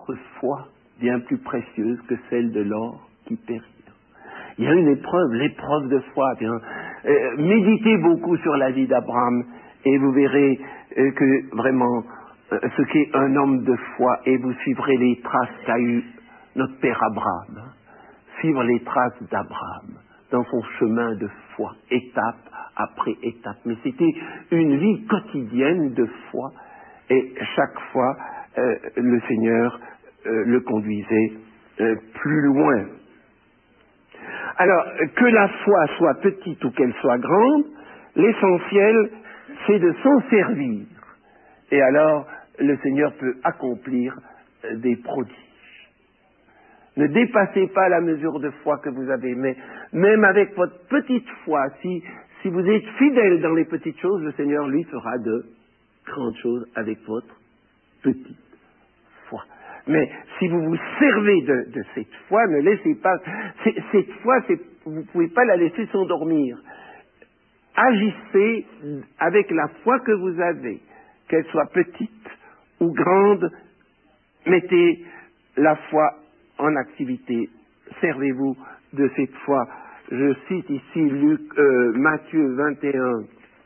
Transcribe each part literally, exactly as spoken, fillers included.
votre foi bien plus précieuse que celle de l'or qui périt. Il y a une épreuve, l'épreuve de foi. Bien. Euh, méditez beaucoup sur la vie d'Abraham et vous verrez euh, que vraiment euh, ce qu'est un homme de foi, et vous suivrez les traces qu'a eu notre père Abraham. Hein. Suivre les traces d'Abraham dans son chemin de foi, étape après étape. Mais c'était une vie quotidienne de foi, et chaque fois euh, le Seigneur euh, le conduisait euh, plus loin. Alors, que la foi soit petite ou qu'elle soit grande, l'essentiel, c'est de s'en servir. Et alors, le Seigneur peut accomplir des prodiges. Ne dépassez pas la mesure de foi que vous avez, mais même avec votre petite foi, si, si vous êtes fidèle dans les petites choses, le Seigneur, lui, fera de grandes choses avec votre petite foi. Mais si vous vous servez de, de cette foi, ne laissez pas... Cette foi, c'est, vous ne pouvez pas la laisser s'endormir. Agissez avec la foi que vous avez, qu'elle soit petite ou grande, mettez la foi en activité. Servez-vous de cette foi. Je cite ici Luc, euh, Matthieu vingt et un,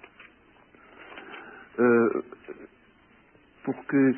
euh, pour que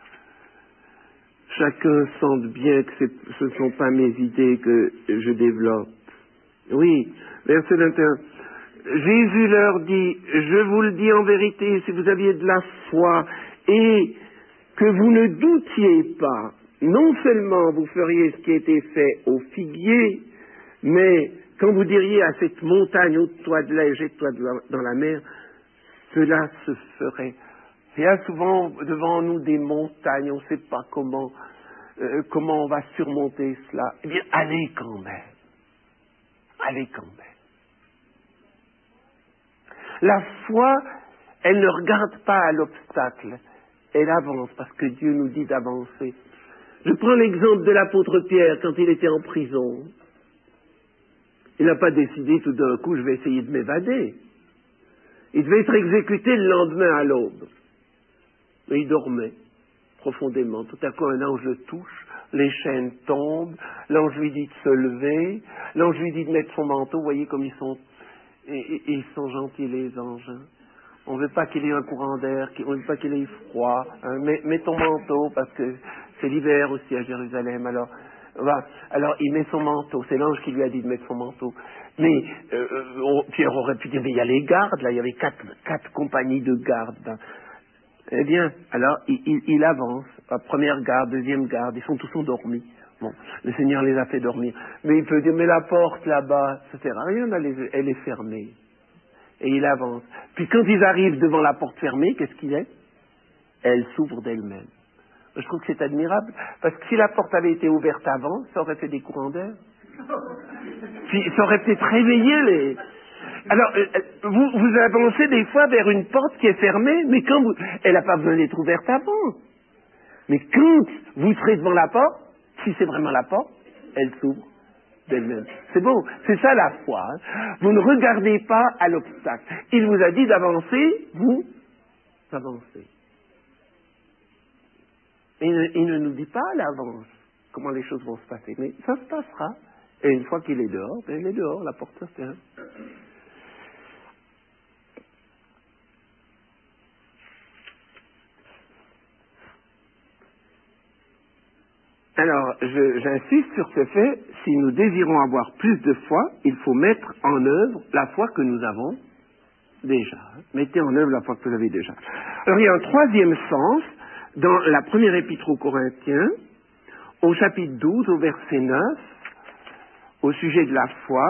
chacun sente bien que ce ne sont pas mes idées que je développe. Oui, verset vingt et un. Jésus leur dit, je vous le dis en vérité, si vous aviez de la foi et que vous ne doutiez pas, non seulement vous feriez ce qui a été fait au figuier, mais quand vous diriez à cette montagne, ôte-toi de là, jette-toi dans la mer, cela se ferait. Il y a souvent devant nous des montagnes, on ne sait pas comment, euh, comment on va surmonter cela. Eh bien, allez quand même. Allez quand même. La foi, elle ne regarde pas à l'obstacle, elle avance parce que Dieu nous dit d'avancer. Je prends l'exemple de l'apôtre Pierre quand il était en prison. Il n'a pas décidé tout d'un coup, je vais essayer de m'évader. Il devait être exécuté le lendemain à l'aube. Mais il dormait profondément. Tout à coup, un ange le touche, les chaînes tombent, l'ange lui dit de se lever, l'ange lui dit de mettre son manteau. Vous voyez comme ils sont, et, et, ils sont gentils les anges. Hein. On ne veut pas qu'il ait un courant d'air, on ne veut pas qu'il ait froid. Hein. Mets, mets ton manteau parce que c'est l'hiver aussi à Jérusalem. Alors, voilà. Alors il met son manteau. C'est l'ange qui lui a dit de mettre son manteau. Mais euh, on, Pierre aurait pu dire, mais il y a les gardes, là, il y avait quatre, quatre compagnies de gardes. Ben, eh bien, alors il, il, il avance. Première garde, deuxième garde, ils sont tous endormis. Bon, le Seigneur les a fait dormir. Mais il peut dire, mais la porte là-bas, ça sert à rien, elle est, elle est fermée. Et il avance. Puis quand ils arrivent devant la porte fermée, qu'est-ce qu'il est? Elle s'ouvre d'elle-même. Je trouve que c'est admirable, parce que si la porte avait été ouverte avant, ça aurait fait des courants d'air. Puis ça aurait peut-être réveillé les... Alors, vous, vous avancez des fois vers une porte qui est fermée, mais quand vous... Elle n'a pas besoin d'être ouverte avant. Mais quand vous serez devant la porte, si c'est vraiment la porte, elle s'ouvre d'elle-même. C'est beau, c'est ça la foi. Hein. Vous ne regardez pas à l'obstacle. Il vous a dit d'avancer, vous avancez. Et il ne, il ne nous dit pas à l'avance comment les choses vont se passer, mais ça se passera. Et une fois qu'il est dehors, ben il est dehors, la porte se ferme. Alors, je, j'insiste sur ce fait, si nous désirons avoir plus de foi, il faut mettre en œuvre la foi que nous avons déjà. Mettez en œuvre la foi que vous avez déjà. Alors, il y a un troisième sens dans la première épître aux Corinthiens, au chapitre douze, au verset neuf, au sujet de la foi,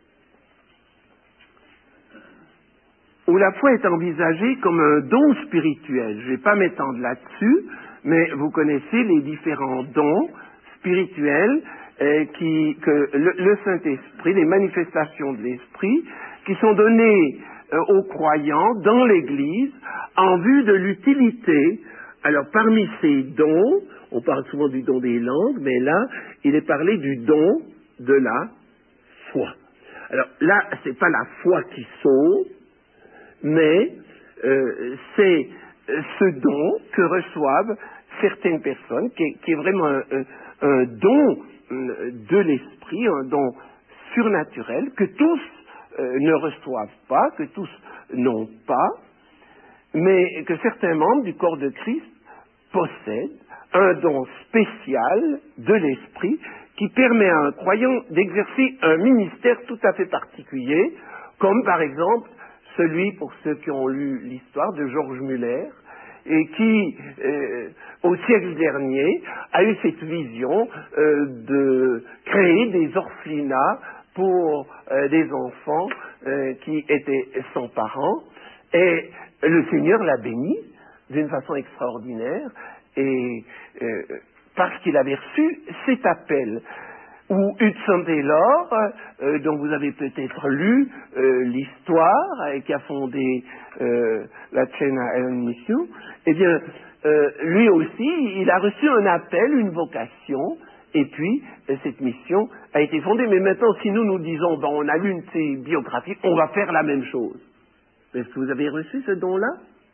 où la foi est envisagée comme un don spirituel. Je ne vais pas m'étendre là-dessus, mais vous connaissez les différents dons spirituels euh, qui, que le, le Saint-Esprit, les manifestations de l'Esprit, qui sont données euh, aux croyants dans l'Église en vue de l'utilité. Alors parmi ces dons, on parle souvent du don des langues, mais là, il est parlé du don de la foi. Alors là, c'est pas la foi qui sauve, mais euh, c'est ce don que reçoivent certaines personnes, qui est, qui est vraiment un, un, un don de l'esprit, un don surnaturel, que tous euh, ne reçoivent pas, que tous n'ont pas, mais que certains membres du corps de Christ possèdent un don spécial de l'esprit qui permet à un croyant d'exercer un ministère tout à fait particulier, comme par exemple celui, pour ceux qui ont lu l'histoire, de George Muller, et qui, euh, au siècle dernier, a eu cette vision euh, de créer des orphelinats pour euh, des enfants euh, qui étaient sans parents, et le Seigneur l'a béni d'une façon extraordinaire, et euh, parce qu'il avait reçu cet appel. Ou Hudson Taylor, euh, dont vous avez peut-être lu euh, l'histoire, et qui a fondé euh, la chaîne à Ellen Mission, eh bien, euh, lui aussi, il a reçu un appel, une vocation, et puis euh, cette mission a été fondée. Mais maintenant, si nous nous disons, ben, on a lu une de ses biographies, on va faire la même chose. Est-ce que vous avez reçu ce don-là?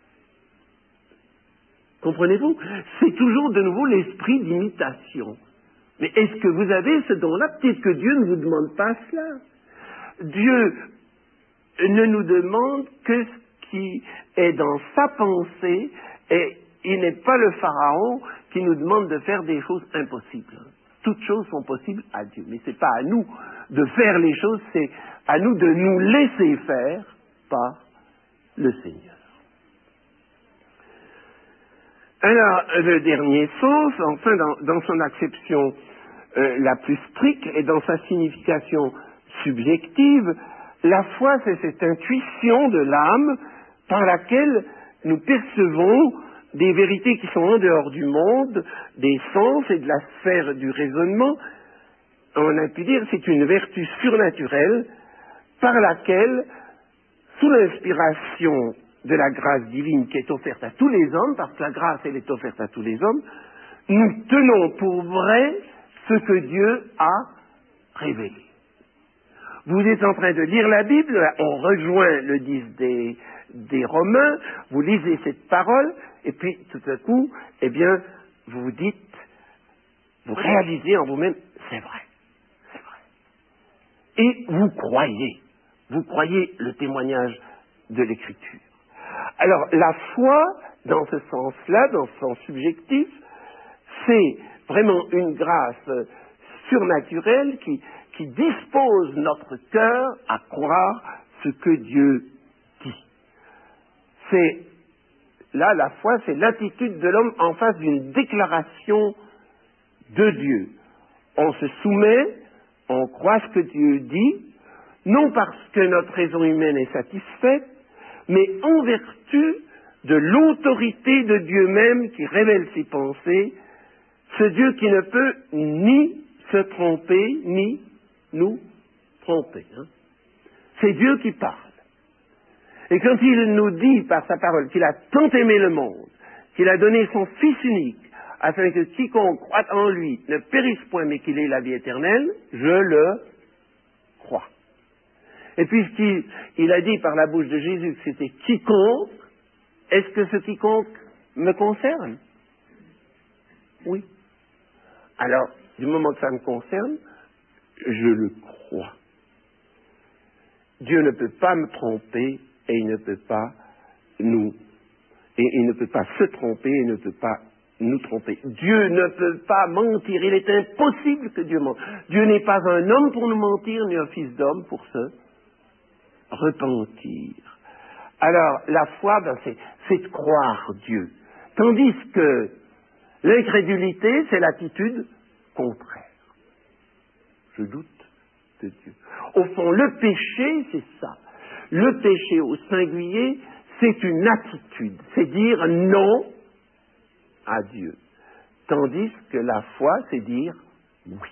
Comprenez-vous? C'est toujours de nouveau l'esprit d'imitation. Mais est-ce que vous avez ce don-là? Peut-être que Dieu ne vous demande pas cela. Dieu ne nous demande que ce qui est dans sa pensée, et il n'est pas le Pharaon qui nous demande de faire des choses impossibles. Toutes choses sont possibles à Dieu, mais ce n'est pas à nous de faire les choses, c'est à nous de nous laisser faire par le Seigneur. Alors, le dernier sens, enfin, dans, dans son acception euh, la plus stricte et dans sa signification subjective, la foi, c'est cette intuition de l'âme par laquelle nous percevons des vérités qui sont en dehors du monde, des sens et de la sphère du raisonnement. On a pu dire c'est une vertu surnaturelle par laquelle, sous l'inspiration de la grâce divine qui est offerte à tous les hommes, parce que la grâce, elle est offerte à tous les hommes, nous tenons pour vrai ce que Dieu a révélé. Vous êtes en train de lire la Bible, on rejoint le dix des, des Romains, vous lisez cette parole, et puis tout à coup, eh bien, vous vous dites, vous réalisez en vous-même, c'est vrai, c'est vrai. Et vous croyez, vous croyez le témoignage de l'Écriture. Alors, la foi, dans ce sens-là, dans ce sens subjectif, c'est vraiment une grâce surnaturelle qui, qui dispose notre cœur à croire ce que Dieu dit. C'est, là, la foi, c'est l'attitude de l'homme en face d'une déclaration de Dieu. On se soumet, on croit ce que Dieu dit, non parce que notre raison humaine est satisfaite, mais en vertu de l'autorité de Dieu même qui révèle ses pensées, ce Dieu qui ne peut ni se tromper, ni nous tromper. Hein. C'est Dieu qui parle. Et quand il nous dit par sa parole qu'il a tant aimé le monde, qu'il a donné son Fils unique, afin que quiconque croit en lui ne périsse point, mais qu'il ait la vie éternelle, je le crois. Et puisqu'il il a dit par la bouche de Jésus que c'était quiconque, est-ce que ce quiconque me concerne? Oui. Alors, du moment que ça me concerne, je le crois. Dieu ne peut pas me tromper et il ne peut pas nous, et il ne peut pas se tromper et il ne peut pas nous tromper. Dieu ne peut pas mentir. Il est impossible que Dieu mente. Dieu n'est pas un homme pour nous mentir, ni un fils d'homme pour se repentir. Alors, la foi, ben, c'est, c'est de croire Dieu. Tandis que l'incrédulité, c'est l'attitude contraire. Je doute de Dieu. Au fond, le péché, c'est ça. Le péché au singulier, c'est une attitude. C'est dire non à Dieu. Tandis que la foi, c'est dire oui.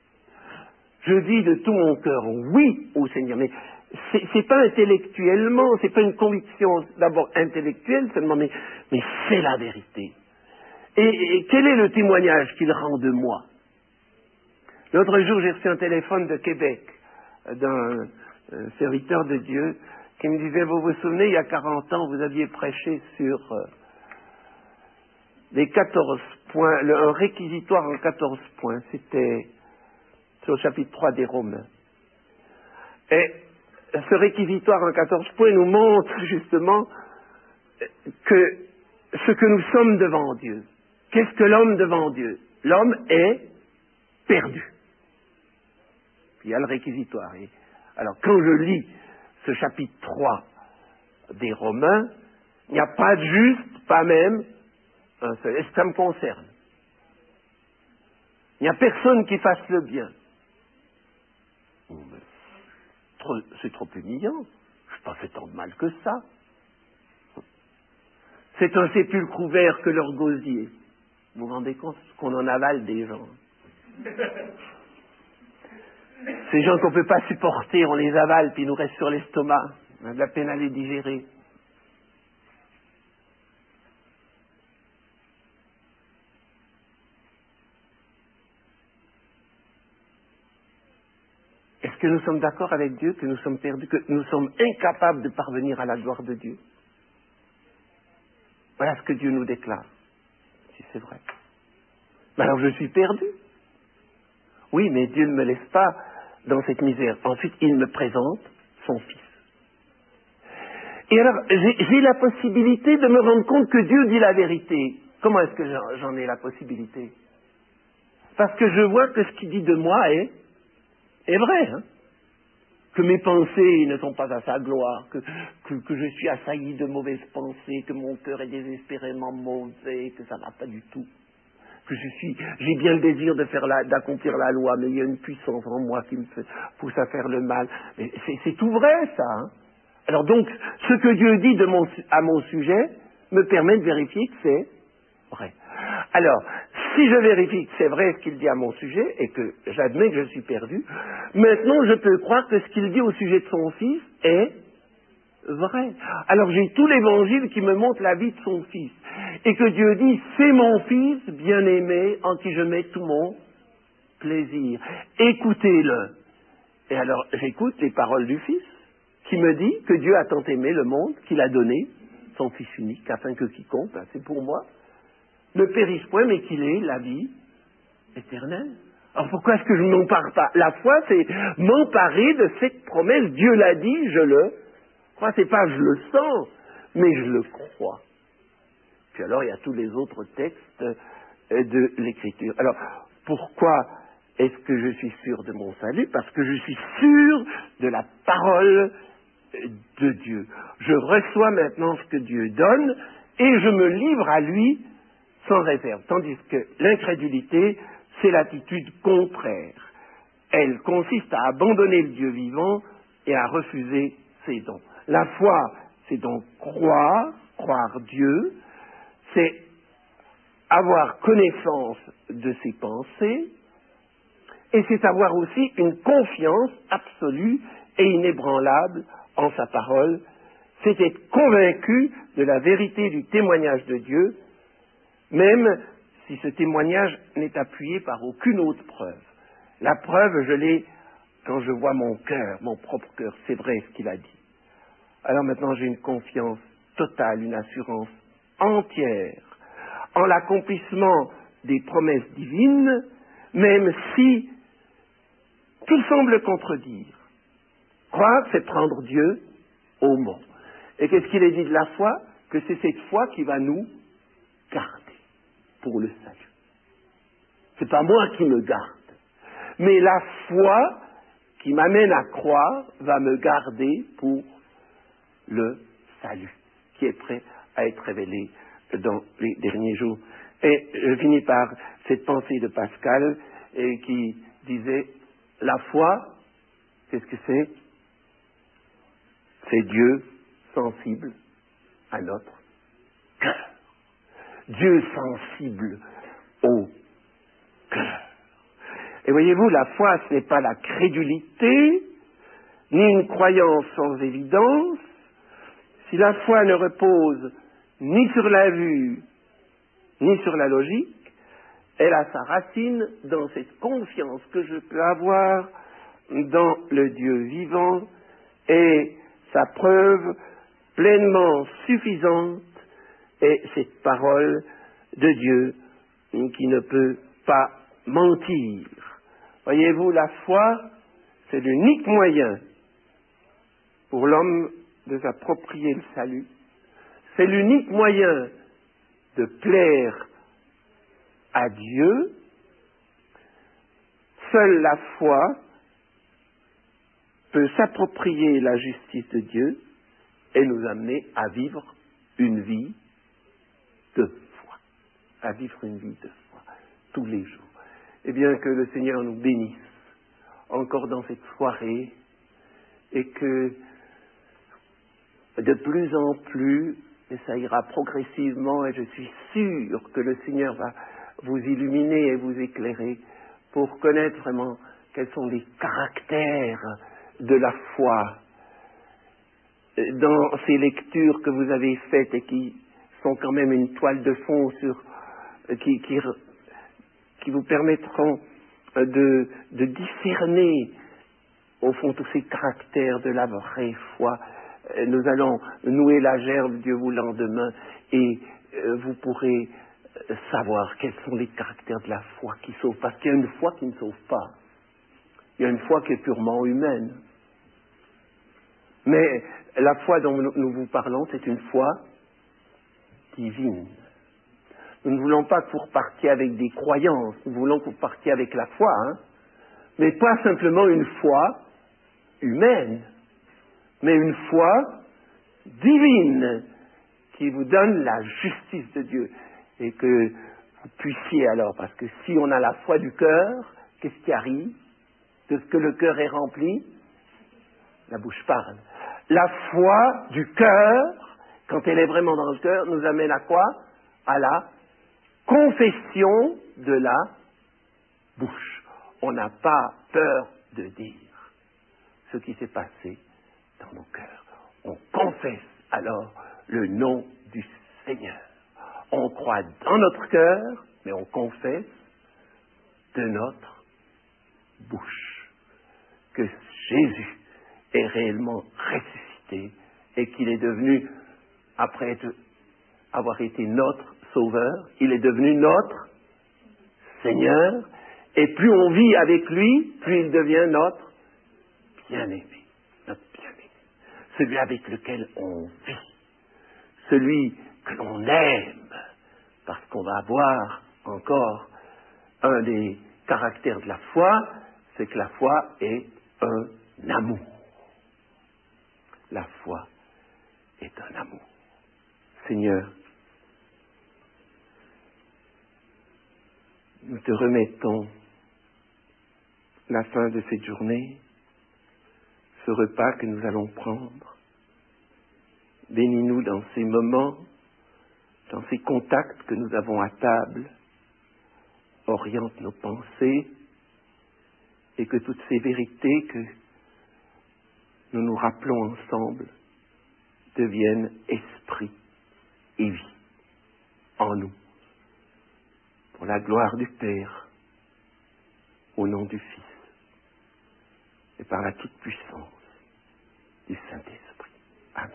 Je dis de tout mon cœur oui au Seigneur. Mais c'est, c'est pas intellectuellement, c'est pas une conviction d'abord intellectuelle seulement, mais, mais c'est la vérité. Et, et quel est le témoignage qu'il rend de moi? L'autre jour, j'ai reçu un téléphone de Québec d'un euh, serviteur de Dieu qui me disait, vous vous souvenez, il y a quarante ans, vous aviez prêché sur euh, les quatorze points, le, un réquisitoire en quatorze points, c'était sur le chapitre trois des Romains. Et ce réquisitoire en quatorze points nous montre justement que ce que nous sommes devant Dieu. Qu'est-ce que l'homme devant Dieu? L'homme est perdu. Puis il y a le réquisitoire. Et alors quand je lis ce chapitre trois des Romains, il n'y a pas de juste, pas même un seul. Est-ce que ça me concerne? Il n'y a personne qui fasse le bien. C'est trop humiliant. Je n'ai pas fait tant de mal que ça. C'est un sépulcre ouvert que leur gosier. Vous vous rendez compte qu'on en avale des gens? Ces gens qu'on ne peut pas supporter, on les avale, puis ils nous restent sur l'estomac. On a de la peine à les digérer. Est-ce que nous sommes d'accord avec Dieu, que nous sommes perdus, que nous sommes incapables de parvenir à la gloire de Dieu? Voilà ce que Dieu nous déclare. Si c'est vrai. Mais alors je suis perdu. Oui, mais Dieu ne me laisse pas dans cette misère. Ensuite, il me présente son Fils. Et alors, j'ai, j'ai la possibilité de me rendre compte que Dieu dit la vérité. Comment est-ce que j'en, j'en ai la possibilité? Parce que je vois que ce qu'il dit de moi est, est vrai. Hein? Que mes pensées ne sont pas à sa gloire, que, que, que je suis assailli de mauvaises pensées, que mon cœur est désespérément mauvais, que ça ne va pas du tout. Que je suis, j'ai bien le désir de faire la, d'accomplir la loi, mais il y a une puissance en moi qui me fait, pousse à faire le mal. Mais c'est, c'est tout vrai, ça. Hein? Alors donc, ce que Dieu dit de mon, à mon sujet me permet de vérifier que c'est vrai. Alors, si je vérifie que c'est vrai ce qu'il dit à mon sujet, et que j'admets que je suis perdu, maintenant je peux croire que ce qu'il dit au sujet de son Fils est vrai. Alors j'ai tout l'évangile qui me montre la vie de son Fils. Et que Dieu dit, c'est mon Fils bien-aimé en qui je mets tout mon plaisir. Écoutez-le. Et alors j'écoute les paroles du Fils, qui me dit que Dieu a tant aimé le monde qu'il a donné son Fils unique, afin que quiconque, ben, c'est pour moi, ne périsse point, mais qu'il ait la vie éternelle. Alors pourquoi est-ce que je ne m'empare pas? La foi, c'est m'emparer de cette promesse. Dieu l'a dit, je le crois. C'est pas je le sens, mais je le crois. Puis alors, il y a tous les autres textes de l'Écriture. Alors, pourquoi est-ce que je suis sûr de mon salut? Parce que je suis sûr de la parole de Dieu. Je reçois maintenant ce que Dieu donne et je me livre à lui sans réserve. Tandis que l'incrédulité, c'est l'attitude contraire. Elle consiste à abandonner le Dieu vivant et à refuser ses dons. La foi, c'est donc croire, croire Dieu, c'est avoir connaissance de ses pensées, et c'est avoir aussi une confiance absolue et inébranlable en sa parole. C'est être convaincu de la vérité du témoignage de Dieu, même si ce témoignage n'est appuyé par aucune autre preuve. La preuve, je l'ai quand je vois mon cœur, mon propre cœur, c'est vrai ce qu'il a dit. Alors maintenant, j'ai une confiance totale, une assurance entière en l'accomplissement des promesses divines, même si tout semble contredire. Croire, c'est prendre Dieu au mot. Et qu'est-ce qu'il est dit de la foi? Que c'est cette foi qui va nous garder pour le salut. C'est pas moi qui me garde, mais la foi qui m'amène à croire va me garder pour le salut, qui est prêt à être révélé dans les derniers jours. Et je finis par cette pensée de Pascal et qui disait, la foi, qu'est-ce que c'est? C'est Dieu sensible à notre cœur. Dieu sensible au cœur. Et voyez-vous, la foi, ce n'est pas la crédulité, ni une croyance sans évidence. Si la foi ne repose ni sur la vue, ni sur la logique, elle a sa racine dans cette confiance que je peux avoir dans le Dieu vivant, et sa preuve pleinement suffisante est cette parole de Dieu qui ne peut pas mentir. Voyez-vous, la foi, c'est l'unique moyen pour l'homme de s'approprier le salut. C'est l'unique moyen de plaire à Dieu. Seule la foi peut s'approprier la justice de Dieu et nous amener à vivre une vie de foi. À vivre une vie de foi, tous les jours. Eh bien, que le Seigneur nous bénisse encore dans cette soirée et que de plus en plus, et ça ira progressivement, et je suis sûr que le Seigneur va vous illuminer et vous éclairer pour connaître vraiment quels sont les caractères de la foi dans ces lectures que vous avez faites et qui sont quand même une toile de fond sur, qui, qui, qui vous permettront de, de discerner au fond tous ces caractères de la vraie foi. Nous allons nouer la gerbe, Dieu voulant, demain, et vous pourrez savoir quels sont les caractères de la foi qui sauvent. Parce qu'il y a une foi qui ne sauve pas. Il y a une foi qui est purement humaine. Mais la foi dont nous vous parlons, c'est une foi divine. Nous ne voulons pas que vous repartiez avec des croyances, nous voulons que vous partiez avec la foi, hein, mais pas simplement une foi humaine, mais une foi divine qui vous donne la justice de Dieu. Et que vous puissiez alors, parce que si on a la foi du cœur, qu'est-ce qui arrive? De ce que le cœur est rempli, la bouche parle. La foi du cœur, quand elle est vraiment dans le cœur, nous amène à quoi? À la confession de la bouche. On n'a pas peur de dire ce qui s'est passé dans nos cœurs. On confesse alors le nom du Seigneur. On croit dans notre cœur, mais on confesse de notre bouche que Jésus est réellement ressuscité et qu'il est devenu, après avoir été notre Sauveur, il est devenu notre Seigneur, et plus on vit avec lui, plus il devient notre bien-aimé, notre bien-aimé, celui avec lequel on vit, celui que l'on aime, parce qu'on va avoir encore un des caractères de la foi, c'est que la foi est un amour. La foi est un amour. Seigneur, nous te remettons la fin de cette journée, ce repas que nous allons prendre. Bénis-nous dans ces moments, dans ces contacts que nous avons à table. Oriente nos pensées et que toutes ces vérités que nous nous rappelons ensemble deviennent esprit et vie en nous. Pour la gloire du Père, au nom du Fils, et par la toute-puissance du Saint-Esprit. Amen.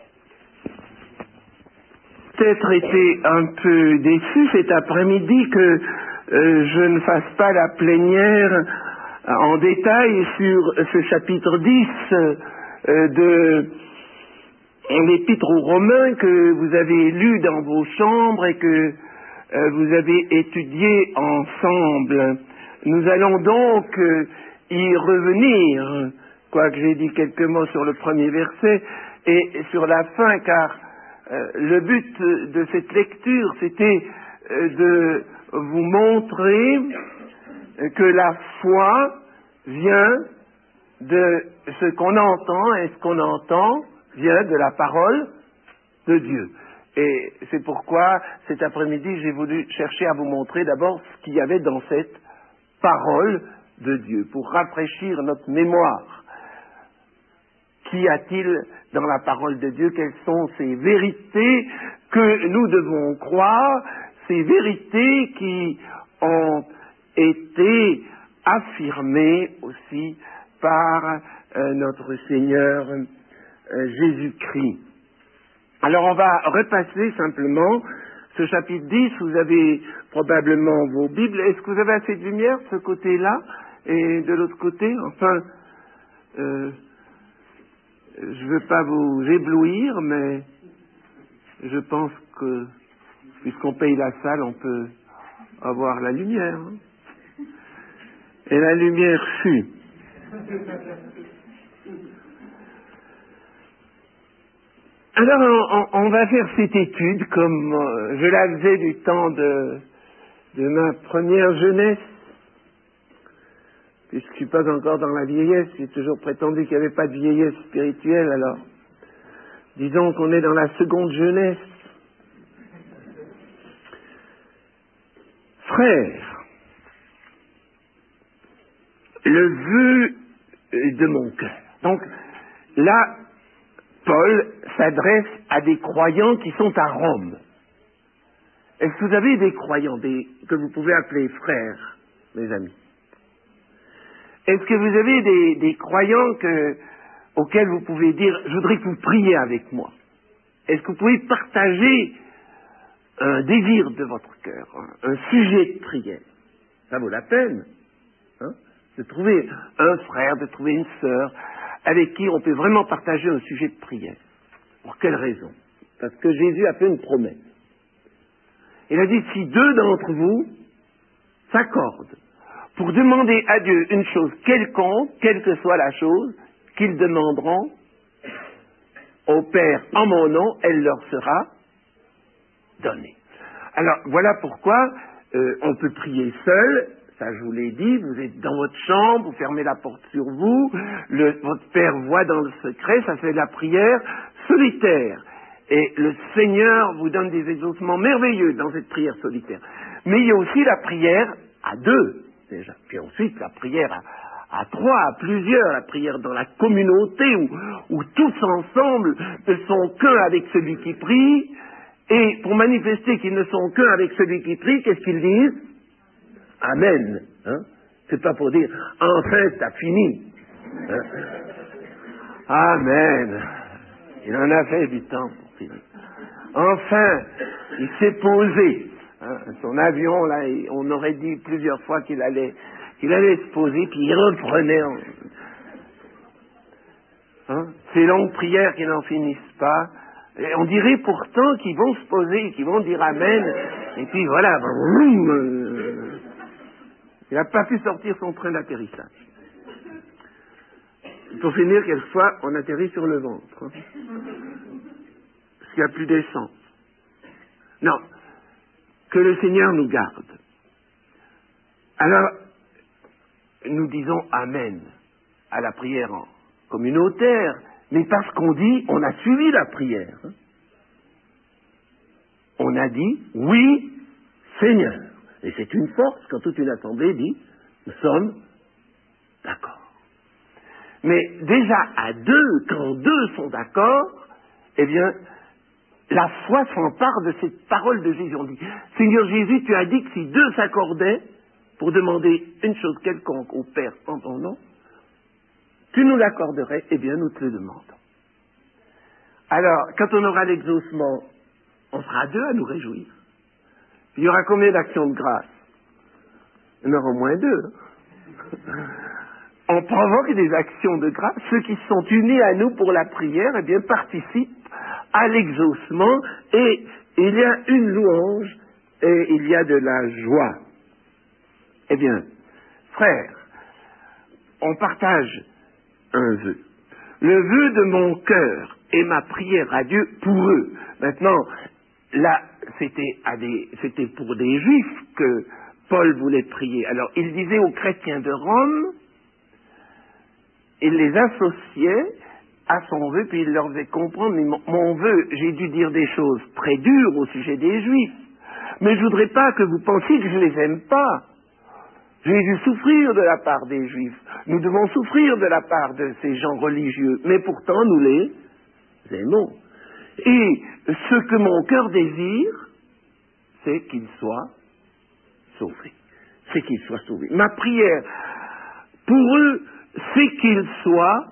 Peut-être été un peu déçu cet après-midi que euh, je ne fasse pas la plénière euh, en détail sur ce chapitre dix euh, de l'Épître aux Romains que vous avez lu dans vos chambres et que euh, vous avez étudié ensemble. Nous allons donc euh, y revenir, quoique j'ai dit quelques mots sur le premier verset et sur la fin, car euh, le but de cette lecture, c'était euh, de vous montrer que la foi vient de ce qu'on entend, et ce qu'on entend vient de la parole de Dieu. Et c'est pourquoi cet après-midi, j'ai voulu chercher à vous montrer d'abord ce qu'il y avait dans cette parole de Dieu, pour rafraîchir notre mémoire. Qu'y a-t-il dans la parole de Dieu? Quelles sont ces vérités que nous devons croire, ces vérités qui ont été affirmées aussi par euh, notre Seigneur euh, Jésus-Christ. Alors on va repasser simplement ce chapitre dix, vous avez probablement vos Bibles. Est-ce que vous avez assez de lumière de ce côté-là et de l'autre côté? Enfin, euh, je ne veux pas vous éblouir, mais je pense que, puisqu'on paye la salle, on peut avoir la lumière. Hein. Et la lumière fut. Alors, on, on va faire cette étude comme euh, je la faisais du temps de, de ma première jeunesse, puisque je ne suis pas encore dans la vieillesse. J'ai toujours prétendu qu'il n'y avait pas de vieillesse spirituelle, alors disons qu'on est dans la seconde jeunesse. Frère, le vœu de mon cœur. Donc, là, Paul s'adresse à des croyants qui sont à Rome. Est-ce que vous avez des croyants des, que vous pouvez appeler frères, mes amis? Est-ce que vous avez des, des croyants que, auxquels vous pouvez dire, je voudrais que vous priez avec moi? Est-ce que vous pouvez partager un désir de votre cœur, un, un sujet de prière? Ça vaut la peine, hein, de trouver un frère, de trouver une sœur, avec qui on peut vraiment partager un sujet de prière. Pour quelle raison? Parce que Jésus a fait une promesse. Il a dit, si deux d'entre vous s'accordent pour demander à Dieu une chose quelconque, quelle que soit la chose, qu'ils demanderont au Père en mon nom, elle leur sera donnée. Alors, voilà pourquoi euh, on peut prier seul. Ça, je vous l'ai dit, vous êtes dans votre chambre, vous fermez la porte sur vous, le, votre Père voit dans le secret, ça fait de la prière solitaire. Et le Seigneur vous donne des exaucements merveilleux dans cette prière solitaire. Mais il y a aussi la prière à deux, déjà. Puis ensuite, la prière à, à trois, à plusieurs, la prière dans la communauté, où, où tous ensemble ne sont qu'un avec celui qui prie. Et pour manifester qu'ils ne sont qu'un avec celui qui prie, qu'est-ce qu'ils disent? Amen. Hein? C'est pas pour dire, enfin, t'as fini. Hein? Amen. Il en a fait du temps pour finir. Enfin, il s'est posé. Hein? Son avion, là, on aurait dit plusieurs fois qu'il allait, qu'il allait se poser, puis il reprenait. En... Hein? Ces longues prières qui n'en finissent pas. Et on dirait pourtant qu'ils vont se poser, qu'ils vont dire Amen. Et puis voilà, boum, euh, il n'a pas pu sortir son train d'atterrissage. Pour finir, quelquefois, on atterrit sur le ventre. Hein, parce qu'il n'y a plus d'essence. Non. Que le Seigneur nous garde. Alors, nous disons Amen à la prière en communautaire, mais parce qu'on dit, on a suivi la prière. Hein. On a dit, oui, Seigneur. Et c'est une force quand toute une assemblée dit, nous sommes d'accord. Mais déjà à deux, quand deux sont d'accord, eh bien, la foi s'empare de cette parole de Jésus. On dit, Seigneur Jésus, tu as dit que si deux s'accordaient pour demander une chose quelconque au Père en ton nom, tu nous l'accorderais, eh bien, nous te le demandons. Alors, quand on aura l'exaucement, on sera deux à nous réjouir. Il y aura combien d'actions de grâce? Il y en aura au moins deux. On provoque des actions de grâce. Ceux qui sont unis à nous pour la prière, eh bien, participent à l'exaucement, et il y a une louange et il y a de la joie. Eh bien, frères, on partage un vœu. Le vœu de mon cœur et ma prière à Dieu pour eux. Maintenant, là, c'était, à des, c'était pour des Juifs que Paul voulait prier. Alors, il disait aux chrétiens de Rome, il les associait à son vœu, puis il leur faisait comprendre, mais mon, mon vœu, j'ai dû dire des choses très dures au sujet des Juifs, mais je voudrais pas que vous pensiez que je les aime pas. J'ai dû souffrir de la part des Juifs. Nous devons souffrir de la part de ces gens religieux, mais pourtant nous les aimons. Et ce que mon cœur désire, c'est qu'ils soient sauvés. C'est qu'ils soient sauvés. Ma prière pour eux, c'est qu'ils soient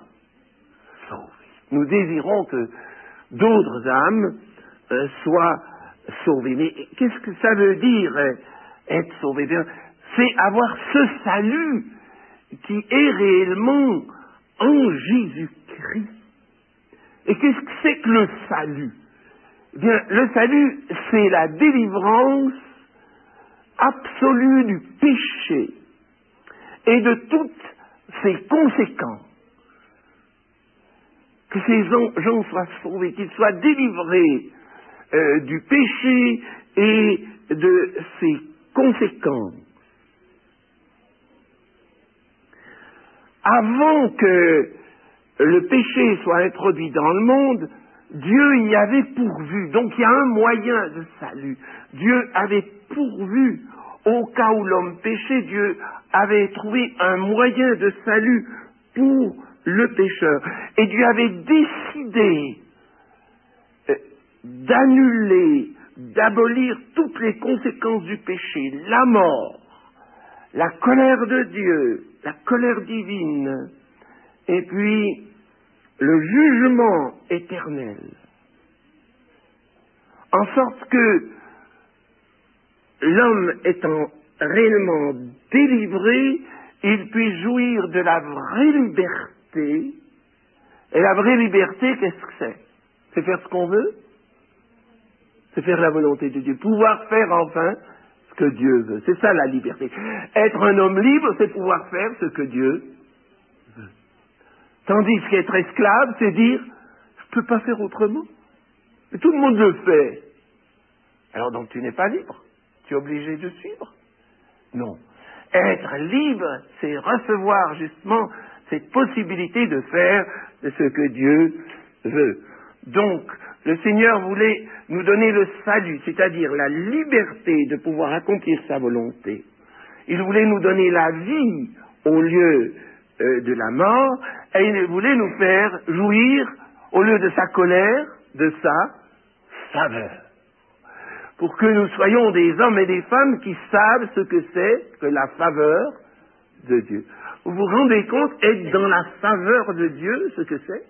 sauvés. Nous désirons que d'autres âmes euh, soient sauvé. Mais qu'est-ce que ça veut dire, euh, être sauvé? Bien, c'est avoir ce salut qui est réellement en Jésus-Christ. Et qu'est-ce que c'est que le salut? Bien, le salut, c'est la délivrance absolue du péché et de toutes ses conséquences. Que ces gens soient sauvés, qu'ils soient délivrés euh, du péché et de ses conséquences. Avant que le péché soit introduit dans le monde, Dieu y avait pourvu. Donc il y a un moyen de salut. Dieu avait pourvu, au cas où l'homme péchait, Dieu avait trouvé un moyen de salut pour le pécheur. Et Dieu avait décidé euh, d'annuler, d'abolir toutes les conséquences du péché, la mort, la colère de Dieu, la colère divine, et puis le jugement éternel. En sorte que l'homme étant réellement délivré, il puisse jouir de la vraie liberté. Et la vraie liberté, qu'est-ce que c'est? C'est faire ce qu'on veut? C'est faire la volonté de Dieu. Pouvoir faire enfin ce que Dieu veut. C'est ça la liberté. Être un homme libre, c'est pouvoir faire ce que Dieu veut. Tandis qu'être esclave, c'est dire, je ne peux pas faire autrement. Et tout le monde le fait. Alors donc tu n'es pas libre. Tu es obligé de suivre. Non. Être libre, c'est recevoir justement cette possibilité de faire ce que Dieu veut. Donc, le Seigneur voulait nous donner le salut, c'est-à-dire la liberté de pouvoir accomplir sa volonté. Il voulait nous donner la vie au lieu euh, de la mort, et il voulait nous faire jouir, au lieu de sa colère, de sa faveur. Pour que nous soyons des hommes et des femmes qui savent ce que c'est que la faveur de Dieu. Vous vous rendez compte, être dans la faveur de Dieu, ce que c'est?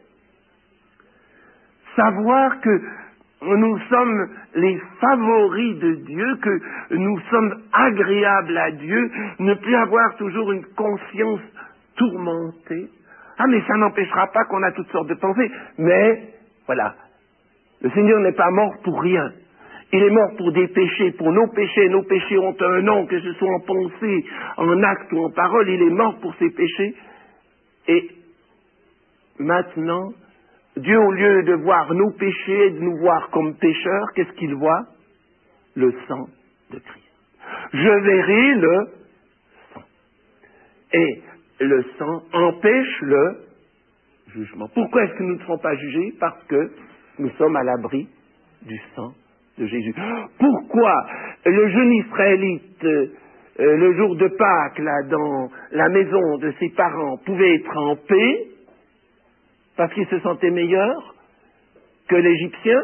Savoir que nous sommes les favoris de Dieu, que nous sommes agréables à Dieu, ne plus avoir toujours une conscience tourmentée. Ah, mais ça n'empêchera pas qu'on a toutes sortes de pensées. Mais, voilà, le Seigneur n'est pas mort pour rien. Il est mort pour des péchés, pour nos péchés. Nos péchés ont un nom, que ce soit en pensée, en acte ou en parole. Il est mort pour ces péchés. Et maintenant, Dieu, au lieu de voir nos péchés et de nous voir comme pécheurs, qu'est-ce qu'il voit? Le sang de Christ. Je verrai le sang. Et le sang empêche le jugement. Pourquoi est-ce que nous ne serons pas jugés? Parce que nous sommes à l'abri du sang de Jésus. Pourquoi le jeune Israélite, euh, le jour de Pâques, là, dans la maison de ses parents, pouvait être en paix? Parce qu'il se sentait meilleur que l'Égyptien?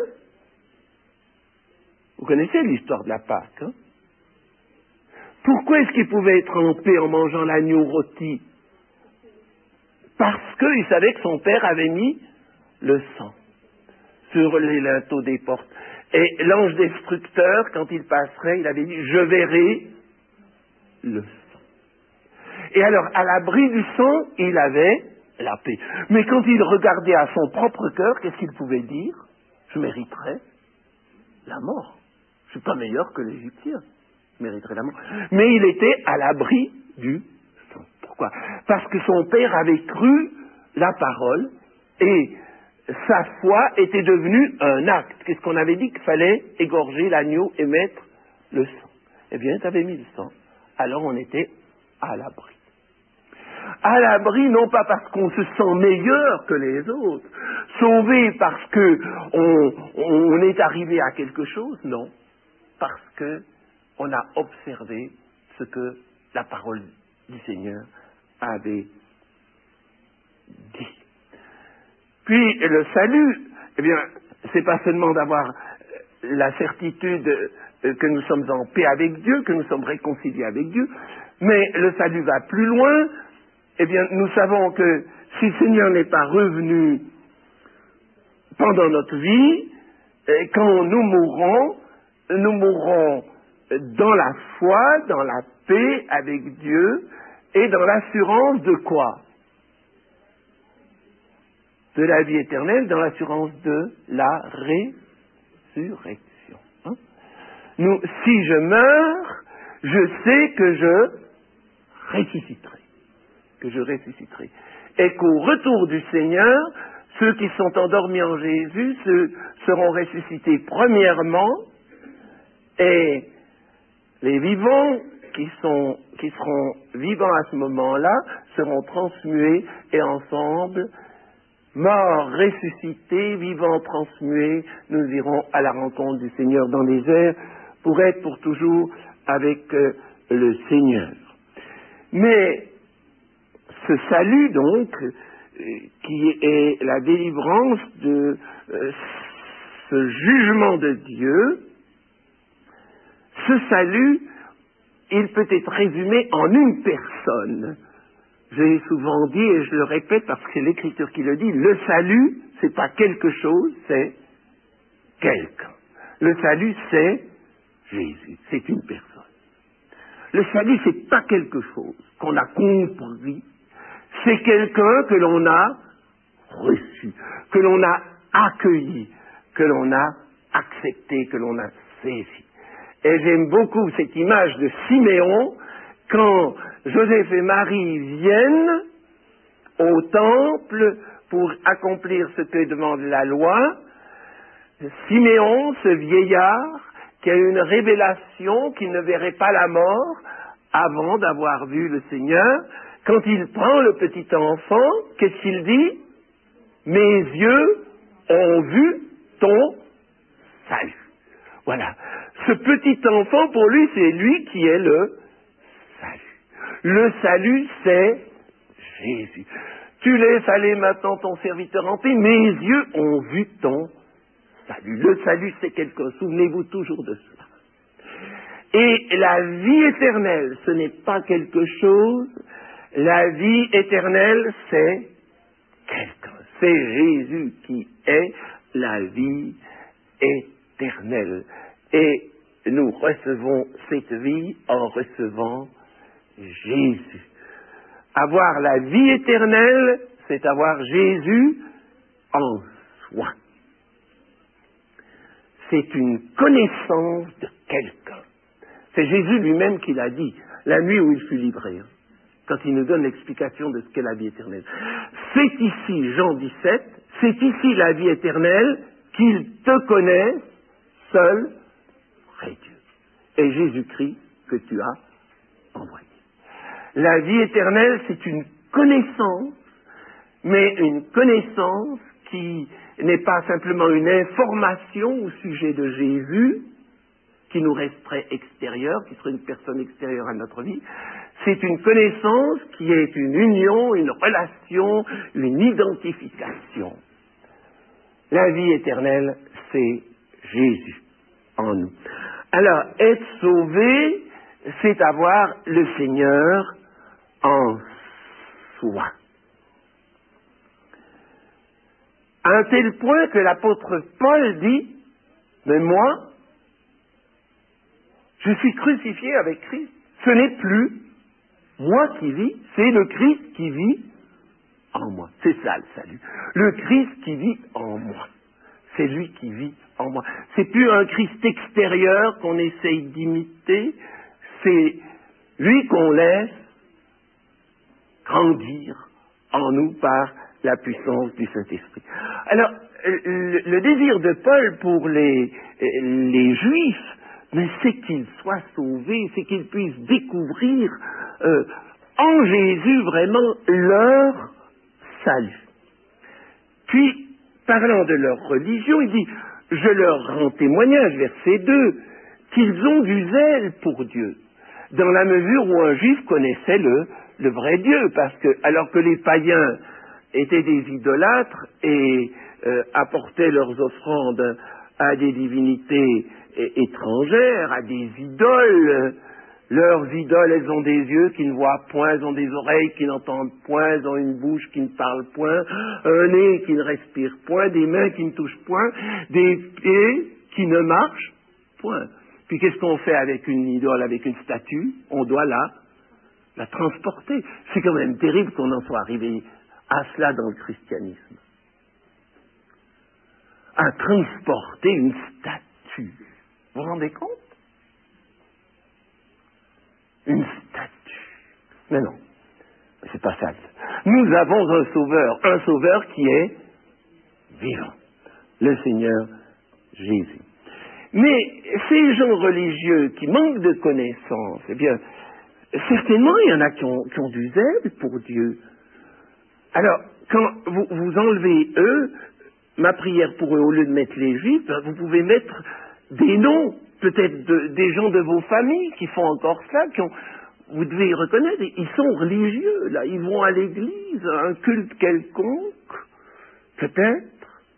Vous connaissez l'histoire de la Pâque, hein? Pourquoi est-ce qu'il pouvait être en paix en mangeant l'agneau rôti? Parce qu'il savait que son père avait mis le sang sur les linteaux des portes. Et l'ange destructeur, quand il passerait, il avait dit, je verrai le sang. Et alors, à l'abri du sang, il avait la paix. Mais quand il regardait à son propre cœur, qu'est-ce qu'il pouvait dire? Je mériterais la mort. Je ne suis pas meilleur que l'Égyptien. Je mériterais la mort. Mais il était à l'abri du sang. Pourquoi? Parce que son père avait cru la parole et sa foi était devenue un acte. Qu'est-ce qu'on avait dit? Qu'il fallait égorger l'agneau et mettre le sang. Eh bien, tu avais mis le sang. Alors on était à l'abri. À l'abri, non pas parce qu'on se sent meilleur que les autres, sauvé parce que on, on est arrivé à quelque chose, non. Parce que on a observé ce que la parole du Seigneur avait dit. Puis le salut, eh bien, c'est pas seulement d'avoir la certitude que nous sommes en paix avec Dieu, que nous sommes réconciliés avec Dieu, mais le salut va plus loin. Eh bien, nous savons que si le Seigneur n'est pas revenu pendant notre vie, quand nous mourrons, nous mourrons dans la foi, dans la paix avec Dieu, et dans l'assurance de quoi? De la vie éternelle, dans l'assurance de la résurrection. Hein? Nous, si je meurs, je sais que je ressusciterai, que je ressusciterai, et qu'au retour du Seigneur, ceux qui sont endormis en Jésus ceux seront ressuscités premièrement, et les vivants qui, sont, qui seront vivants à ce moment-là seront transmués, et ensemble, morts, ressuscités, vivants, transmués, nous irons à la rencontre du Seigneur dans les airs pour être pour toujours avec euh, le Seigneur. Mais ce salut, donc, euh, qui est la délivrance de euh, ce jugement de Dieu, ce salut, il peut être résumé en une personne. J'ai souvent dit, et je le répète parce que c'est l'Écriture qui le dit, le salut, c'est pas quelque chose, c'est quelqu'un. Le salut, c'est Jésus, c'est une personne. Le salut, c'est pas quelque chose qu'on a compris, c'est quelqu'un que l'on a reçu, que l'on a accueilli, que l'on a accepté, que l'on a saisi. Et j'aime beaucoup cette image de Siméon, quand Joseph et Marie viennent au temple pour accomplir ce que demande la loi. Siméon, ce vieillard, qui a eu une révélation qu'il ne verrait pas la mort avant d'avoir vu le Seigneur, quand il prend le petit enfant, qu'est-ce qu'il dit? Mes yeux ont vu ton salut. Voilà. Ce petit enfant, pour lui, c'est lui qui est le salut. Le salut, c'est Jésus. Tu laisses aller maintenant ton serviteur en paix. Mes yeux ont vu ton salut. Le salut, c'est quelqu'un. Souvenez-vous toujours de cela. Et la vie éternelle, ce n'est pas quelque chose. La vie éternelle, c'est quelqu'un. C'est Jésus qui est la vie éternelle. Et nous recevons cette vie en recevant Jésus. Avoir la vie éternelle, c'est avoir Jésus en soi. C'est une connaissance de quelqu'un. C'est Jésus lui-même qui l'a dit, la nuit où il fut livré, hein, quand il nous donne l'explication de ce qu'est la vie éternelle. C'est ici, Jean dix-sept, c'est ici la vie éternelle, qu'ils te connaissent seul, vrai Dieu, et Jésus-Christ que tu as envoyé. La vie éternelle, c'est une connaissance, mais une connaissance qui n'est pas simplement une information au sujet de Jésus, qui nous resterait extérieure, qui serait une personne extérieure à notre vie. C'est une connaissance qui est une union, une relation, une identification. La vie éternelle, c'est Jésus en nous. Alors, être sauvé, c'est avoir le Seigneur en soi. À un tel point que l'apôtre Paul dit, mais moi, je suis crucifié avec Christ. Ce n'est plus moi qui vis, c'est le Christ qui vit en moi. C'est ça le salut. Le Christ qui vit en moi. C'est lui qui vit en moi. C'est plus un Christ extérieur qu'on essaye d'imiter, c'est lui qu'on laisse grandir en nous par la puissance du Saint-Esprit. Alors, le, le désir de Paul pour les, les Juifs, mais c'est qu'ils soient sauvés, c'est qu'ils puissent découvrir euh, en Jésus vraiment leur salut. Puis, parlant de leur religion, il dit, je leur rends témoignage, verset deux, qu'ils ont du zèle pour Dieu, dans la mesure où un juif connaissait le, le vrai Dieu, parce que, alors que les païens étaient des idolâtres et euh, apportaient leurs offrandes à des divinités étrangères, à des idoles. Leurs idoles, elles ont des yeux qui ne voient point, elles ont des oreilles qui n'entendent point, elles ont une bouche qui ne parle point, un nez qui ne respire point, des mains qui ne touchent point, des pieds qui ne marchent point. Puis qu'est-ce qu'on fait avec une idole, avec une statue? On doit la, la transporter. C'est quand même terrible qu'on en soit arrivé à cela dans le christianisme. À transporter une statue. Vous vous rendez compte? Une statue. Mais non, c'est pas ça. Nous avons un sauveur, un sauveur qui est vivant, le Seigneur Jésus. Mais ces gens religieux qui manquent de connaissances, eh bien, certainement il y en a qui ont, qui ont du zèle pour Dieu. Alors, quand vous, vous enlevez eux, ma prière pour eux, au lieu de mettre les Juifs, vous pouvez mettre des noms, peut-être de, des gens de vos familles qui font encore ça, qui ont, vous devez y reconnaître, ils sont religieux, là, ils vont à l'église, à un culte quelconque, peut-être.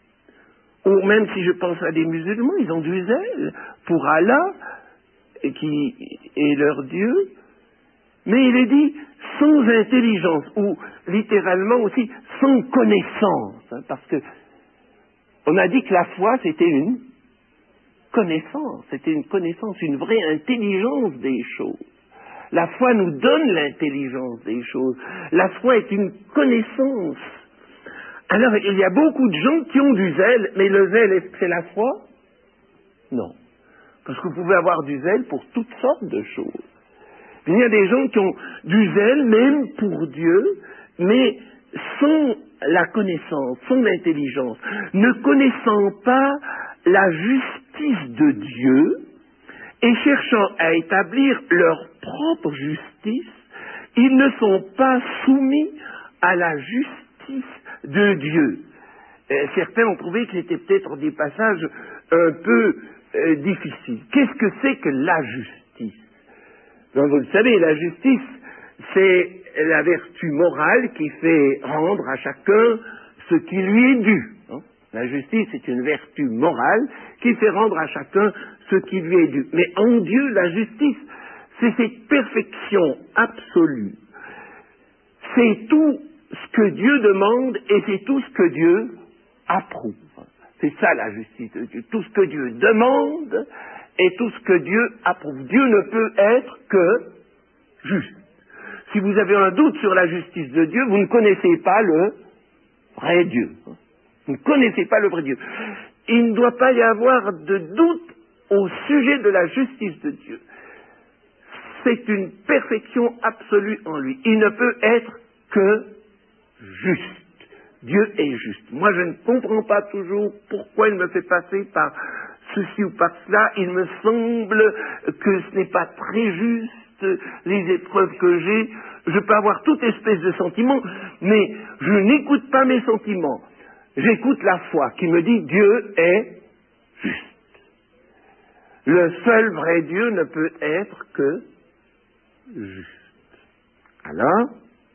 Ou même si je pense à des musulmans, ils ont du zèle pour Allah, et qui est leur Dieu. Mais il est dit sans intelligence, ou littéralement aussi sans connaissance, hein, parce que on a dit que la foi c'était une connaissance, c'était une connaissance, une vraie intelligence des choses. La foi nous donne l'intelligence des choses. La foi est une connaissance. Alors, il y a beaucoup de gens qui ont du zèle, mais le zèle, est-ce que c'est la foi? Non. Parce que vous pouvez avoir du zèle pour toutes sortes de choses. Il y a des gens qui ont du zèle, même pour Dieu, mais sans la connaissance, sans l'intelligence, ne connaissant pas la justice de Dieu, et cherchant à établir leur propre justice, ils ne sont pas soumis à la justice de Dieu. Euh, certains ont trouvé que c'était peut-être des passages un peu euh, difficiles. Qu'est-ce que c'est que la justice? Donc, vous le savez, la justice, c'est la vertu morale qui fait rendre à chacun ce qui lui est dû. Hein? La justice est une vertu morale qui fait rendre à chacun ce qui lui est dû. Mais en Dieu, la justice, c'est cette perfection absolue. C'est tout ce que Dieu demande et c'est tout ce que Dieu approuve. C'est ça la justice de Dieu. Tout ce que Dieu demande et tout ce que Dieu approuve. Dieu ne peut être que juste. Si vous avez un doute sur la justice de Dieu, vous ne connaissez pas le vrai Dieu. Vous ne connaissez pas le vrai Dieu. Il ne doit pas y avoir de doute au sujet de la justice de Dieu. C'est une perfection absolue en lui. Il ne peut être que juste. Dieu est juste. Moi, je ne comprends pas toujours pourquoi il me fait passer par ceci ou par cela. Il me semble que ce n'est pas très juste, les épreuves que j'ai. Je peux avoir toute espèce de sentiment, mais je n'écoute pas mes sentiments. J'écoute la foi qui me dit Dieu est juste. Le seul vrai Dieu ne peut être que juste. Alors,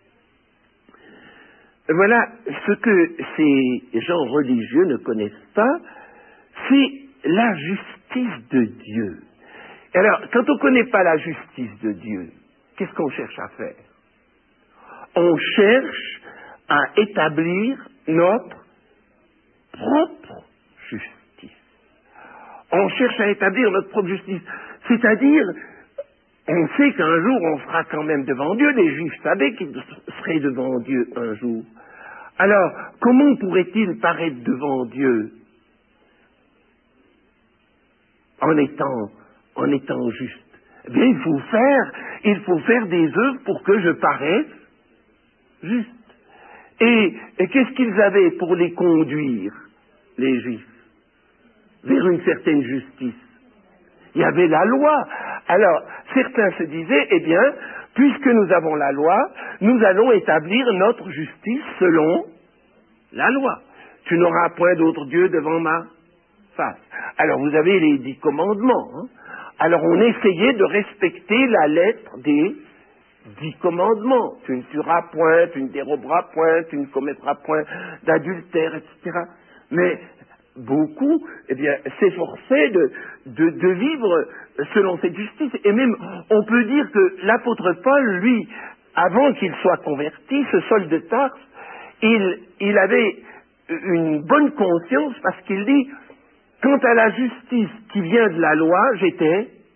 voilà ce que ces gens religieux ne connaissent pas, c'est la justice de Dieu. Alors, quand on ne connaît pas la justice de Dieu, qu'est-ce qu'on cherche à faire? On cherche à établir notre propre justice. On cherche à établir notre propre justice. C'est-à-dire, on sait qu'un jour on sera quand même devant Dieu. Les Juifs savaient qu'ils seraient devant Dieu un jour. Alors, comment pourrait-il paraître devant Dieu en étant, en étant juste? Eh bien, il faut faire, il faut faire des œuvres pour que je paraisse juste. Et, et qu'est-ce qu'ils avaient pour les conduire, les Juifs, vers une certaine justice? Il y avait la loi. Alors, certains se disaient, eh bien, puisque nous avons la loi, nous allons établir notre justice selon la loi. Tu n'auras point d'autre Dieu devant ma face. Alors, vous avez les dix commandements. Hein? Alors, on essayait de respecter la lettre des dix commandements. Tu ne tueras point, tu ne déroberas point, tu ne commettras point d'adultère, et cetera. Mais beaucoup, eh bien, s'efforçaient de, de, de vivre selon cette justice. Et même, on peut dire que l'apôtre Paul, lui, avant qu'il soit converti, ce Saul de Tarse, il, il avait une bonne conscience parce qu'il dit, quant à la justice qui vient de la loi, j'étais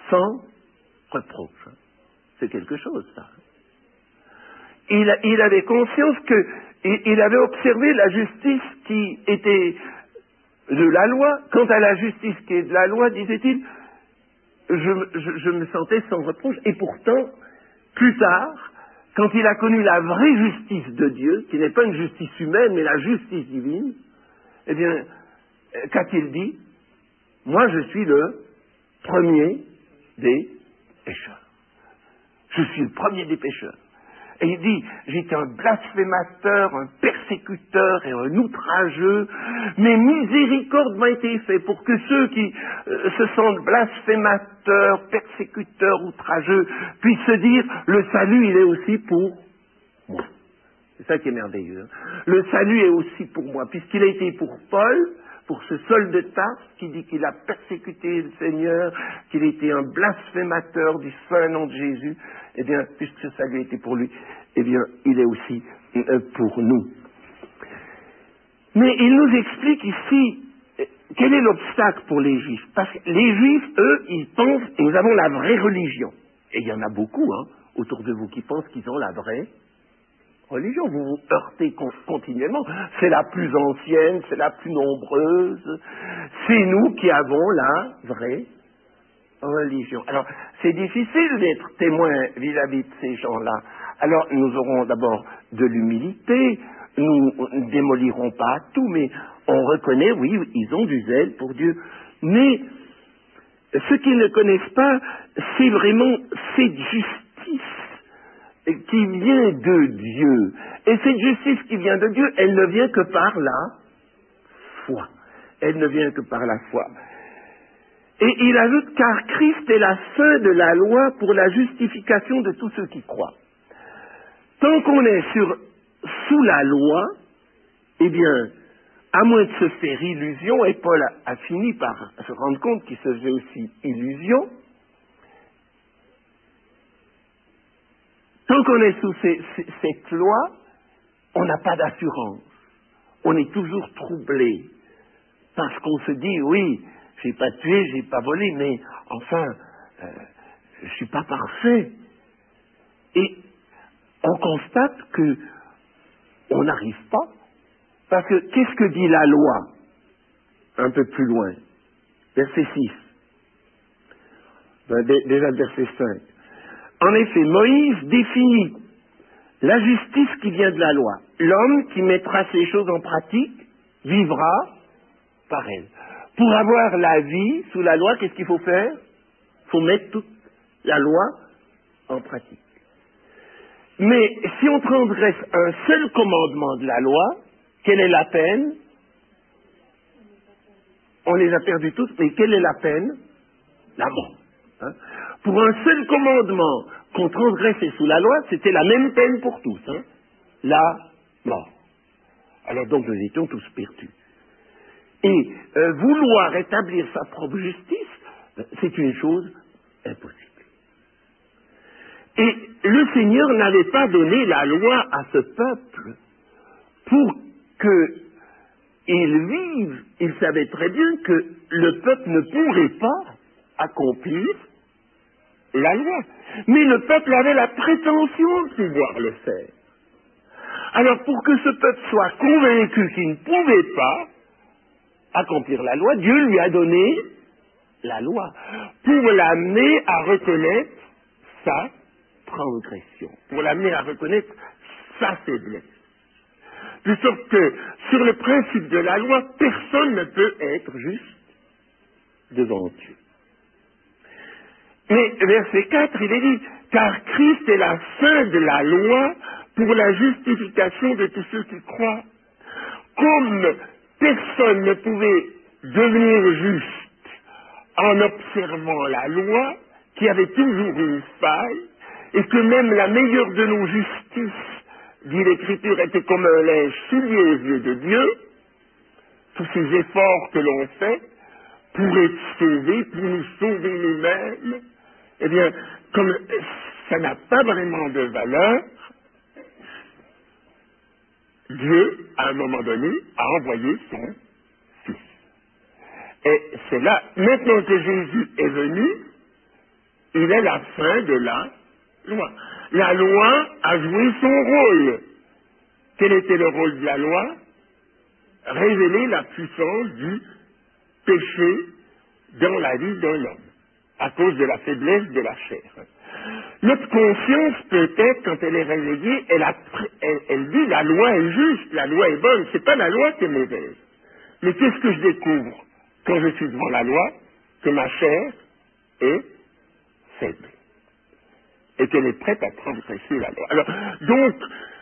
sans reproche. C'est quelque chose, ça. Il, il avait conscience que il, il avait observé la justice qui était de la loi. Quant à la justice qui est de la loi, disait-il, je, je, je me sentais sans reproche. Et pourtant, plus tard, quand il a connu la vraie justice de Dieu, qui n'est pas une justice humaine, mais la justice divine, eh bien, qu'a-t-il dit? Moi, je suis le premier des pécheurs. Je suis le premier des pécheurs. Et il dit, j'étais un blasphémateur, un persécuteur et un outrageux, mais miséricorde m'a été faite pour que ceux qui euh, se sentent blasphémateurs, persécuteurs, outrageux, puissent se dire, le salut, il est aussi pour moi. C'est ça qui est merveilleux. Hein. Le salut est aussi pour moi, puisqu'il a été pour Paul, pour ce Saul de Tarse, qui dit qu'il a persécuté le Seigneur, qu'il était un blasphémateur du saint nom de Jésus, eh bien, puisque ce salut a été pour lui, eh bien, il est aussi euh, pour nous. Mais il nous explique ici, euh, quel est l'obstacle pour les Juifs? Parce que les Juifs, eux, ils pensent, nous avons la vraie religion. Et il y en a beaucoup, hein, autour de vous, qui pensent qu'ils ont la vraie religion. Vous vous heurtez continuellement. C'est la plus ancienne, c'est la plus nombreuse. C'est nous qui avons la vraie religion. Alors, c'est difficile d'être témoin vis-à-vis de ces gens-là. Alors, nous aurons d'abord de l'humilité, nous ne démolirons pas tout, mais on reconnaît, oui, ils ont du zèle pour Dieu. Mais ce qu'ils ne connaissent pas, c'est vraiment cette justice qui vient de Dieu. Et cette justice qui vient de Dieu, elle ne vient que par la foi. Elle ne vient que par la foi. Et il ajoute, car Christ est la fin de la loi pour la justification de tous ceux qui croient. Tant qu'on est sur, sous la loi, eh bien, à moins de se faire illusion, et Paul a, a fini par se rendre compte qu'il se faisait aussi illusion, tant qu'on est sous ces, ces, cette loi, on n'a pas d'assurance. On est toujours troublé. Parce qu'on se dit, oui, j'ai pas tué, j'ai pas volé, mais enfin, euh, je suis pas parfait. Et on constate que on n'arrive pas. Parce que qu'est-ce que dit la loi? Un peu plus loin. Verset six. Ben, dé, déjà verset cinq. En effet, Moïse définit la justice qui vient de la loi. L'homme qui mettra ces choses en pratique vivra par elle. Pour avoir la vie sous la loi, qu'est-ce qu'il faut faire? Il faut mettre toute la loi en pratique. Mais si on transgresse un seul commandement de la loi, quelle est la peine? On les a perdus tous, mais quelle est la peine? La mort. Hein? Pour un seul commandement qu'on transgressait sous la loi, c'était la même peine pour tous. Hein? La mort. Alors donc nous étions tous perdus. Et euh, vouloir établir sa propre justice, c'est une chose impossible. Et le Seigneur n'avait pas donné la loi à ce peuple pour qu'il vive. Il savait très bien que le peuple ne pourrait pas accomplir la loi. Mais le peuple avait la prétention de pouvoir le faire. Alors pour que ce peuple soit convaincu qu'il ne pouvait pas accomplir la loi, Dieu lui a donné la loi pour l'amener à reconnaître sa transgression, pour l'amener à reconnaître sa faiblesse. De sorte que, sur le principe de la loi, personne ne peut être juste devant Dieu. Mais verset quatre, il est dit, car Christ est la fin de la loi pour la justification de tous ceux qui croient. Comme personne ne pouvait devenir juste en observant la loi, qui avait toujours une faille, et que même la meilleure de nos justices, dit l'Écriture, était comme un linge souillé aux yeux de Dieu, tous ces efforts que l'on fait pour être sauvés, pour nous sauver nous-mêmes, eh bien, comme ça n'a pas vraiment de valeur, Dieu, à un moment donné, a envoyé son Fils. Et c'est là, maintenant que Jésus est venu, Il est la fin de la loi. La loi a joué son rôle. Quel était le rôle de la loi? Révéler la puissance du péché dans la vie d'un homme, à cause de la faiblesse de la chair. Notre conscience, peut-être, quand elle est réveillée, elle, a, elle, elle dit la loi est juste, la loi est bonne, c'est pas la loi qui est mauvaise. Mais qu'est-ce que je découvre quand je suis devant la loi? Que ma chair est faible et qu'elle est prête à transgresser la loi. Alors, donc,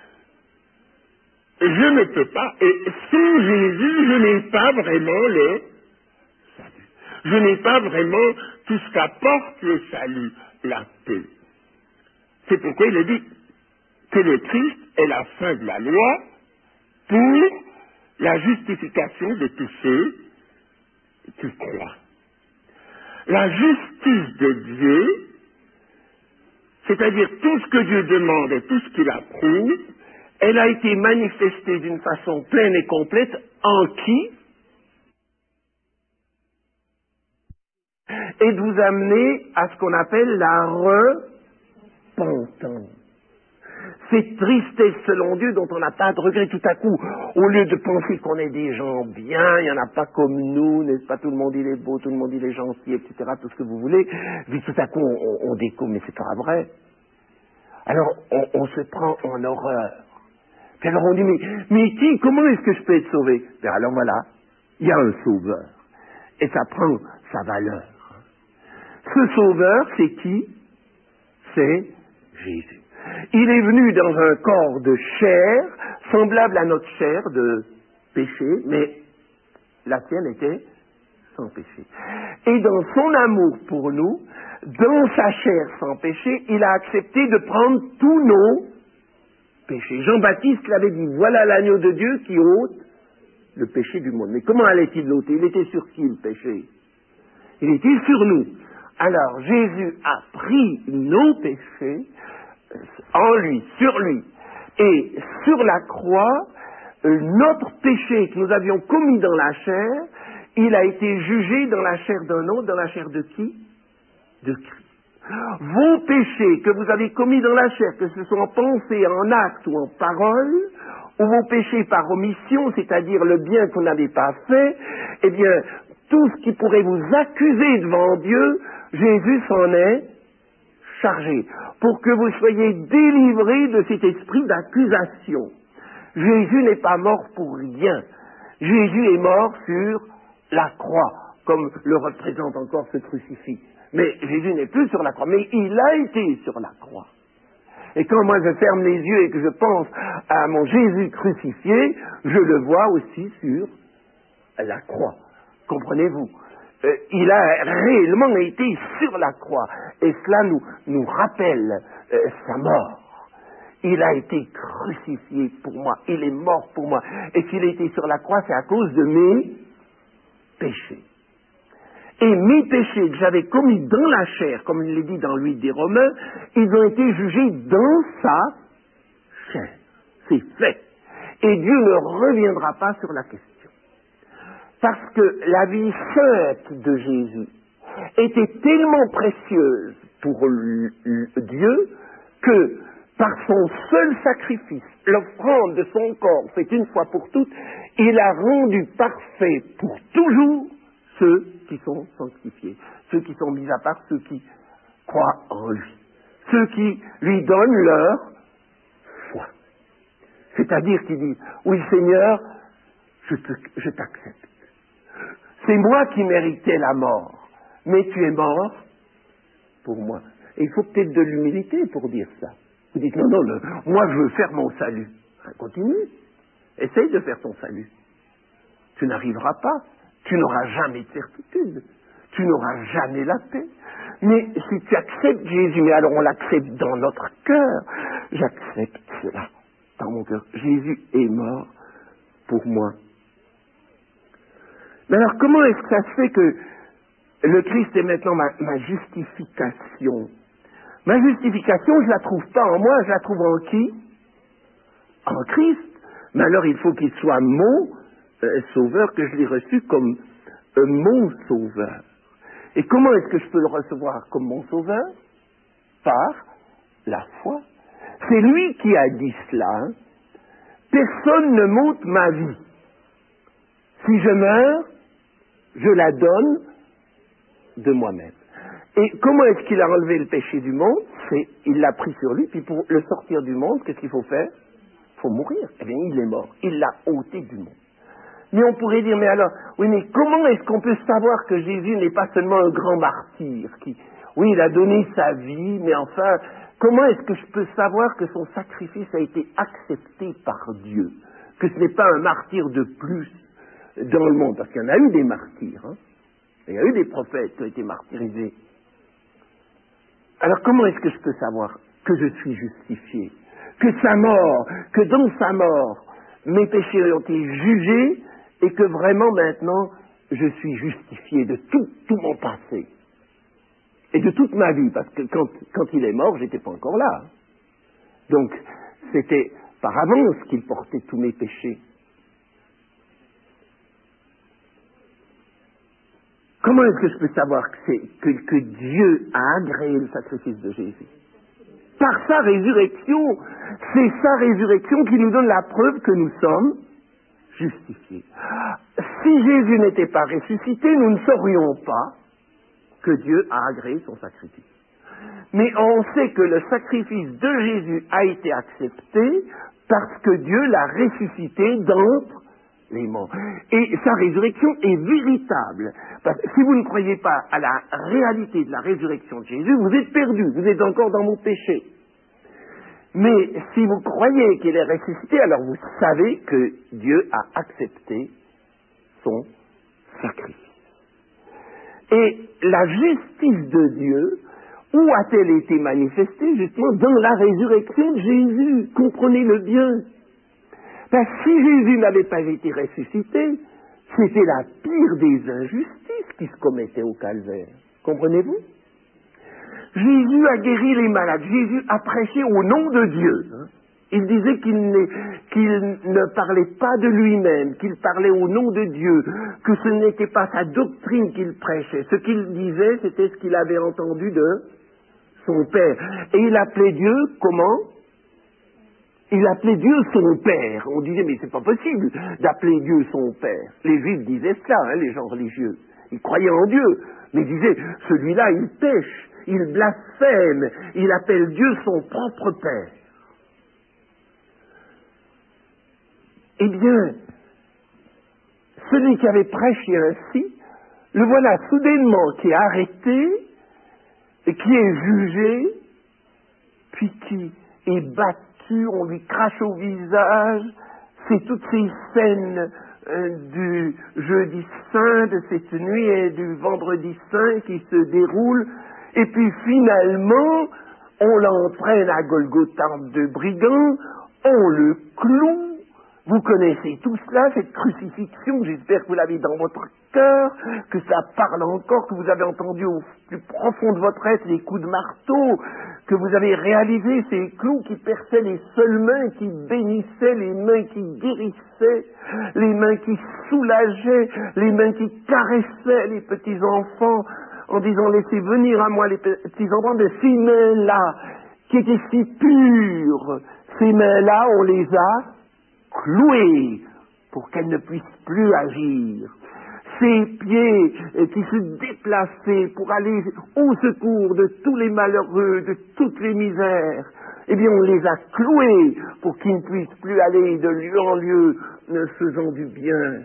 je ne peux pas, et sans Jésus, je n'ai pas vraiment le salut. Je n'ai pas vraiment tout ce qu'apporte le salut, la paix. C'est pourquoi il est dit que le Christ est la fin de la loi pour la justification de tous ceux qui croient. La justice de Dieu, c'est-à-dire tout ce que Dieu demande et tout ce qu'il approuve, elle a été manifestée d'une façon pleine et complète en qui? Et de vous amener à ce qu'on appelle la repentance. Cette tristesse selon Dieu dont on n'a pas de regret tout à coup, au lieu de penser qu'on est des gens bien, il n'y en a pas comme nous, n'est-ce pas, tout le monde il est beau, tout le monde il est gentil, et cetera, tout ce que vous voulez, puis tout à coup on, on découvre, mais c'est pas vrai. Alors on, on se prend en horreur. Puis alors on dit, mais, mais qui, comment est-ce que je peux être sauvé? Ben alors voilà, il y a un sauveur. Et ça prend sa valeur. Ce sauveur, c'est qui? C'est Jésus. Il est venu dans un corps de chair, semblable à notre chair de péché, mais la sienne était sans péché. Et dans son amour pour nous, dans sa chair sans péché, il a accepté de prendre tous nos péchés. Jean-Baptiste l'avait dit, voilà l'agneau de Dieu qui ôte le péché du monde. Mais comment allait-il l'ôter? Il était sur qui le péché? Il était sur nous. Alors Jésus a pris nos péchés en lui, sur lui. Et sur la croix, notre péché que nous avions commis dans la chair, il a été jugé dans la chair d'un autre, dans la chair de qui? De Christ. Vos péchés que vous avez commis dans la chair, que ce soit en pensée, en acte ou en parole, ou vos péchés par omission, c'est-à-dire le bien que vous n'avez pas fait, eh bien, tout ce qui pourrait vous accuser devant Dieu, Jésus s'en est chargé, pour que vous soyez délivrés de cet esprit d'accusation. Jésus n'est pas mort pour rien. Jésus est mort sur la croix, comme le représente encore ce crucifix. Mais Jésus n'est plus sur la croix, mais il a été sur la croix. Et quand moi je ferme les yeux et que je pense à mon Jésus crucifié, je le vois aussi sur la croix. Comprenez-vous? euh, Il a réellement été sur la croix. Et cela nous, nous rappelle euh, sa mort. Il a été crucifié pour moi. Il est mort pour moi. Et s'il a été sur la croix, c'est à cause de mes péchés. Et mes péchés que j'avais commis dans la chair, comme il l'est dit dans l'huile des Romains, ils ont été jugés dans sa chair. C'est fait. Et Dieu ne reviendra pas sur la question. Parce que la vie sainte de Jésus était tellement précieuse pour Dieu que par son seul sacrifice, l'offrande de son corps faite une fois pour toutes, il a rendu parfait pour toujours ceux qui sont sanctifiés, ceux qui sont mis à part, ceux qui croient en lui, ceux qui lui donnent leur foi. C'est-à-dire qu'ils disent, oui Seigneur, je, te, je t'accepte. C'est moi qui méritais la mort, mais tu es mort pour moi. Et il faut peut-être de l'humilité pour dire ça. Vous dites, non, non, le, moi je veux faire mon salut. Continue, essaye de faire ton salut. Tu n'arriveras pas. Tu n'auras jamais de certitude. Tu n'auras jamais la paix. Mais si tu acceptes Jésus, mais alors on l'accepte dans notre cœur, j'accepte cela dans mon cœur. Jésus est mort pour moi. Mais alors comment est-ce que ça se fait que le Christ est maintenant ma, ma justification? Ma justification, je ne la trouve pas en moi, je la trouve en qui? En Christ. Mais alors il faut qu'il soit mon Euh, sauveur, que je l'ai reçu comme euh, mon sauveur. Et comment est-ce que je peux le recevoir comme mon sauveur? Par la foi. C'est lui qui a dit cela. Hein. Personne ne m'ôte ma vie. Si je meurs, je la donne de moi-même. Et comment est-ce qu'il a enlevé le péché du monde? C'est, il l'a pris sur lui, puis pour le sortir du monde, qu'est-ce qu'il faut faire? Il faut mourir. Eh bien, il est mort. Il l'a ôté du monde. Mais on pourrait dire, mais alors, oui, mais comment est-ce qu'on peut savoir que Jésus n'est pas seulement un grand martyr qui, oui, il a donné sa vie, mais enfin, comment est-ce que je peux savoir que son sacrifice a été accepté par Dieu? Que ce n'est pas un martyr de plus dans le monde? Parce qu'il y en a eu des martyrs, hein. Il y a eu des prophètes qui ont été martyrisés. Alors comment est-ce que je peux savoir que je suis justifié? Que sa mort, que dans sa mort, mes péchés ont été jugés et que vraiment maintenant, je suis justifié de tout, tout mon passé. Et de toute ma vie, parce que quand, quand il est mort, j'étais pas encore là. Donc, c'était par avance qu'il portait tous mes péchés. Comment est-ce que je peux savoir que, c'est, que, que Dieu a agréé le sacrifice de Jésus? Par sa résurrection. C'est sa résurrection qui nous donne la preuve que nous sommes justifiés. Si Jésus n'était pas ressuscité, nous ne saurions pas que Dieu a agréé son sacrifice. Mais on sait que le sacrifice de Jésus a été accepté parce que Dieu l'a ressuscité d'entre les morts. Et sa résurrection est véritable. Parce que si vous ne croyez pas à la réalité de la résurrection de Jésus, vous êtes perdu, vous êtes encore dans vos péchés. Mais si vous croyez qu'il est ressuscité, alors vous savez que Dieu a accepté son sacrifice. Et la justice de Dieu, où a-t-elle été manifestée? Justement dans la résurrection de Jésus. Comprenez-le bien. Parce que si Jésus n'avait pas été ressuscité, c'était la pire des injustices qui se commettaient au calvaire. Comprenez-vous? Jésus a guéri les malades. Jésus a prêché au nom de Dieu. Hein. Il disait qu'il, qu'il ne parlait pas de lui-même, qu'il parlait au nom de Dieu, que ce n'était pas sa doctrine qu'il prêchait. Ce qu'il disait, c'était ce qu'il avait entendu de son Père. Et il appelait Dieu comment? Il appelait Dieu son Père. On disait, mais c'est pas possible d'appeler Dieu son Père. Les Juifs disaient cela, hein, les gens religieux. Ils croyaient en Dieu, mais ils disaient, celui-là, il pêche, il blasphème, il appelle Dieu son propre Père. Eh bien, celui qui avait prêché ainsi, le voilà soudainement qui est arrêté, et qui est jugé, puis qui est battu, on lui crache au visage. C'est toutes ces scènes euh, du jeudi saint, de cette nuit et du vendredi saint qui se déroulent, et puis finalement, on l'entraîne à Golgotha de brigand, on le cloue. Vous connaissez tout cela, cette crucifixion, j'espère que vous l'avez dans votre cœur, que ça parle encore, que vous avez entendu au plus profond de votre être les coups de marteau, que vous avez réalisé ces clous qui perçaient les seules mains qui bénissaient, les mains qui guérissaient, les mains qui soulageaient, les mains qui caressaient les petits enfants en disant laissez venir à moi les petits enfants de ces mains-là qui étaient si pures. Ces mains-là, on les a clouées pour qu'elles ne puissent plus agir. Ces pieds qui se déplaçaient pour aller au secours de tous les malheureux, de toutes les misères, eh bien on les a cloués pour qu'ils ne puissent plus aller de lieu en lieu, ne faisant du bien.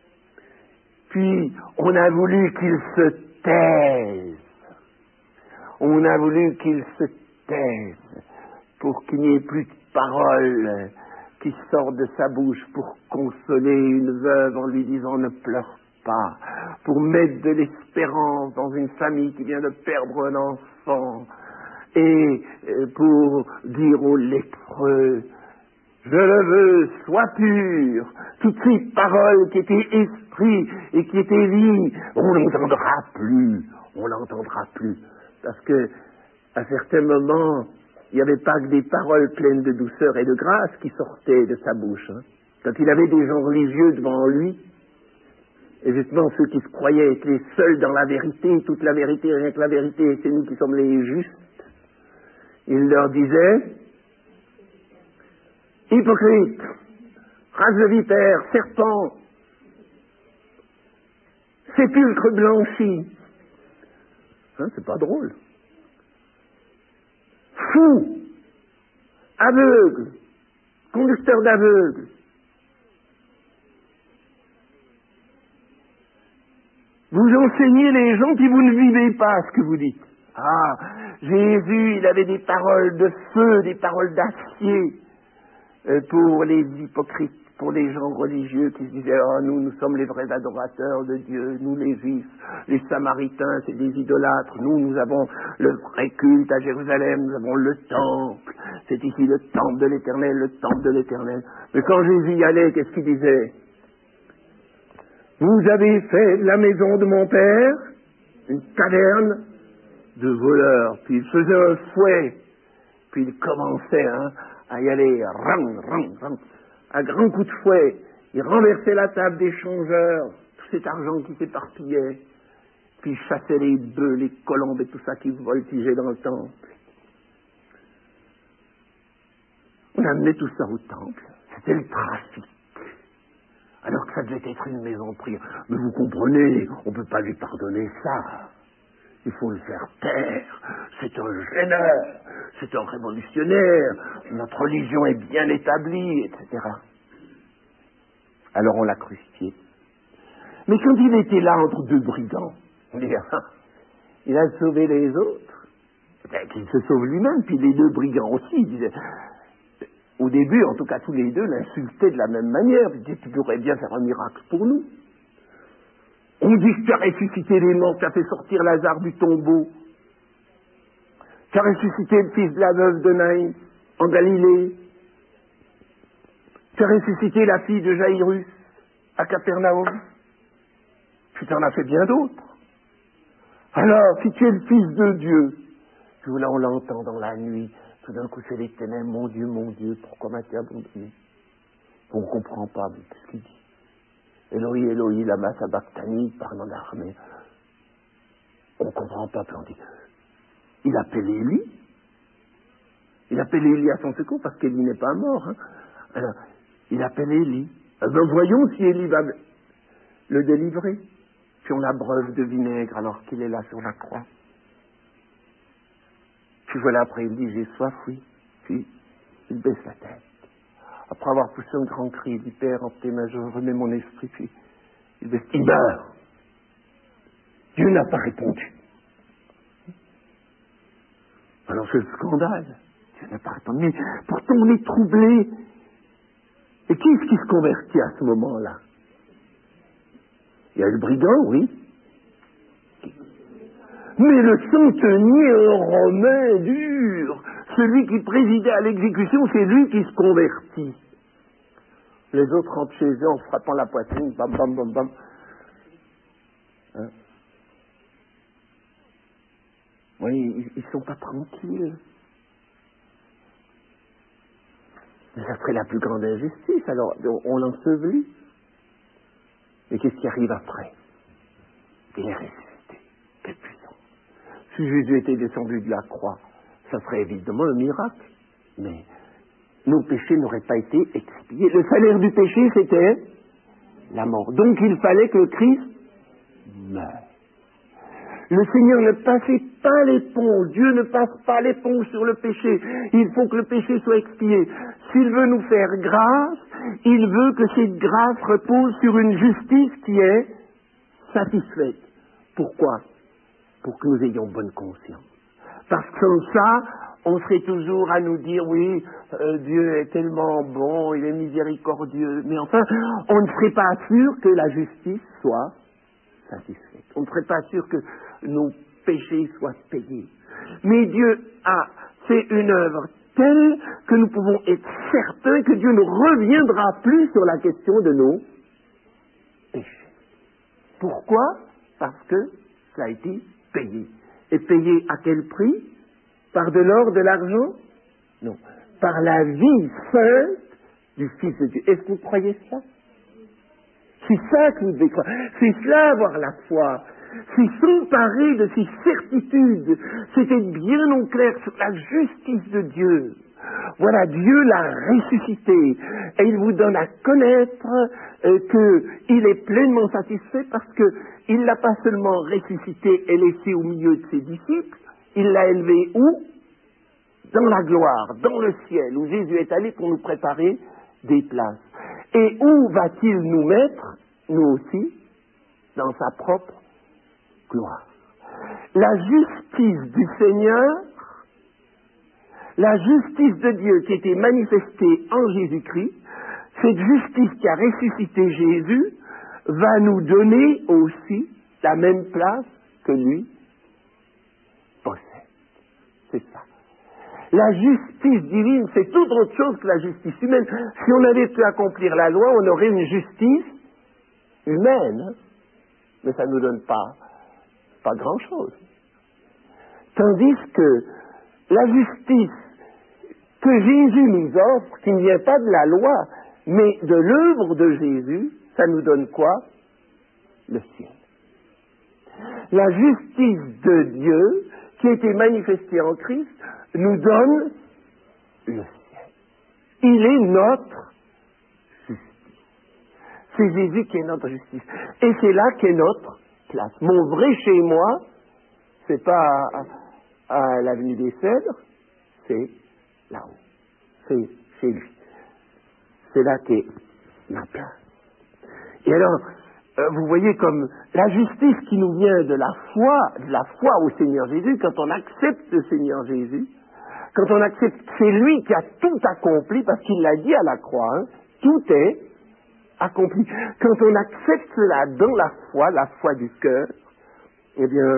Puis on a voulu qu'ils se taisent. On a voulu qu'ils se taisent pour qu'il n'y ait plus de paroles qui sortent de sa bouche pour consoler une veuve en lui disant ne pleure pas, pour mettre de l'espérance dans une famille qui vient de perdre un enfant, et pour dire aux lépreux je le veux, sois pur. Toutes ces paroles qui étaient esprit et qui étaient vie, on n'entendra plus, on n'entendra plus, parce que à certains moments il n'y avait pas que des paroles pleines de douceur et de grâce qui sortaient de sa bouche. Hein. Quand il avait des gens religieux devant lui, Et justement, ceux qui se croyaient être les seuls dans la vérité, toute la vérité, rien que la vérité, et c'est nous qui sommes les justes, il leur disait, hypocrite, race de vipère, serpent, sépulcre blanchi. Hein, c'est pas drôle. Fou, aveugle, conducteur d'aveugle. Vous enseignez les gens qui vous ne vivez pas ce que vous dites. Ah, Jésus, il avait des paroles de feu, des paroles d'acier euh, pour les hypocrites, pour les gens religieux qui se disaient, oh, nous, nous sommes les vrais adorateurs de Dieu, nous les Juifs, les Samaritains, c'est des idolâtres, nous, nous avons le vrai culte à Jérusalem, nous avons le temple, c'est ici le temple de l'Éternel, le temple de l'Éternel. Mais quand Jésus y allait, qu'est-ce qu'il disait? Vous avez fait de la maison de mon père une caverne de voleurs. Puis il faisait un fouet, puis il commençait hein, à y aller, rang, rang, rang, à grands coups de fouet. Il renversait la table des changeurs, tout cet argent qui s'éparpillait, puis il chassait les bœufs, les colombes et tout ça qui voltigeait dans le temple. On amenait tout ça au temple. C'était le trafic. Alors que ça devait être une maison de prière. Mais vous comprenez, on ne peut pas lui pardonner ça. Il faut le faire taire. C'est un gêneur, c'est un révolutionnaire, notre religion est bien établie, et cetera. Alors on l'a crucifié. Mais quand il était là entre deux brigands, il a sauvé les autres, qu'il se sauve lui-même, puis les deux brigands aussi, ils disaient... Au début, en tout cas, tous les deux l'insultaient de la même manière. Ils disaient, tu pourrais bien faire un miracle pour nous. On dit que tu as ressuscité les morts, tu as fait sortir Lazare du tombeau. Tu as ressuscité le fils de la veuve de Naïm en Galilée. Tu as ressuscité la fille de Jaïrus à Capernaum. Puis tu en as fait bien d'autres. Alors, si tu es le fils de Dieu, tout là on l'entend dans la nuit, tout d'un coup c'est les ténèbres, mon Dieu, mon Dieu, pourquoi m'as-tu abandonné? On ne comprend pas, mais qu'est-ce qu'il dit? Eloi, Eloi, lama sabachthani, il parle en armée. On ne comprend pas, puis on dit, il appelle Élie. Il appelle Élie à son secours, parce qu'Élie n'est pas mort. Hein. Alors, il appelle Élie. Eh ben, voyons si Élie va le délivrer. Puis on l'abreuve de vinaigre alors qu'il est là sur la croix. Puis voilà, après il dit, j'ai soif, oui. Puis il baisse la tête. Après avoir poussé un grand cri, il dit, Père, en tes mains, je remets mon esprit. Puis il baisse, il meurt. Dieu n'a pas répondu. Alors c'est le scandale. Dieu n'a pas répondu. Mais pourtant on est troublé. Et qui est-ce qui se convertit à ce moment-là? Il y a le brigand, oui. Mais le centenier romain dur, celui qui présidait à l'exécution, c'est lui qui se convertit. Les autres rentrent chez eux en frappant la poitrine, bam, bam, bam, bam. Hein? Oui, ils ne sont pas tranquilles. Mais ça serait la plus grande injustice, alors on l'ensevelit. Mais qu'est-ce qui arrive après? Il est ressuscité. Quelle puissance! Si Jésus était descendu de la croix, ça serait évidemment un miracle. Mais nos péchés n'auraient pas été expiés. Le salaire du péché, c'était la mort. Donc il fallait que le Christ meure. Le Seigneur ne passait pas l'éponge. Dieu ne passe pas l'éponge sur le péché. Il faut que le péché soit expié. S'il veut nous faire grâce, il veut que cette grâce repose sur une justice qui est satisfaite. Pourquoi? Pour que nous ayons bonne conscience. Parce que sans ça, on serait toujours à nous dire, oui, euh, Dieu est tellement bon, il est miséricordieux, mais enfin, on ne serait pas sûr que la justice soit satisfaite. On ne serait pas sûr que nos péchés soient payés. Mais Dieu a fait une œuvre telle que nous pouvons être certains que Dieu ne reviendra plus sur la question de nos péchés. Pourquoi? Parce que ça a été payé. Et payé à quel prix? Par de l'or, de l'argent? Non. Par la vie sainte du Fils de Dieu. Est-ce que vous croyez ça? C'est ça que vous devez croire. C'est cela avoir la foi. C'est s'emparer de ces certitudes. C'est être bien au clair sur la justice de Dieu. Voilà, Dieu l'a ressuscité. Et il vous donne à connaître euh, qu'il est pleinement satisfait parce qu'il ne l'a pas seulement ressuscité et laissé au milieu de ses disciples, il l'a élevé où? Dans la gloire, dans le ciel, où Jésus est allé pour nous préparer des places. Et où va-t-il nous mettre, nous aussi? Dans sa propre gloire. La justice du Seigneur, la justice de Dieu qui a été manifestée en Jésus-Christ, cette justice qui a ressuscité Jésus, va nous donner aussi la même place que lui possède. C'est ça. La justice divine, c'est tout autre chose que la justice humaine. Si on avait pu accomplir la loi, on aurait une justice humaine, hein? Mais ça ne nous donne pas, pas grand-chose. Tandis que la justice que Jésus nous offre, qui ne vient pas de la loi, mais de l'œuvre de Jésus, ça nous donne quoi? Le ciel. La justice de Dieu, qui a été manifestée en Christ, nous donne le ciel. Il est notre justice. C'est Jésus qui est notre justice. Et c'est là qu'est notre place. Mon vrai chez moi, c'est pas à, à l'avenue des Cèdres, c'est là-haut. C'est chez lui. C'est là qu'est ma place. Et alors, euh, vous voyez comme la justice qui nous vient de la foi, de la foi au Seigneur Jésus, quand on accepte le Seigneur Jésus, quand on accepte que c'est lui qui a tout accompli, parce qu'il l'a dit à la croix, hein, tout est accompli. Quand on accepte cela dans la foi, la foi du cœur, eh bien,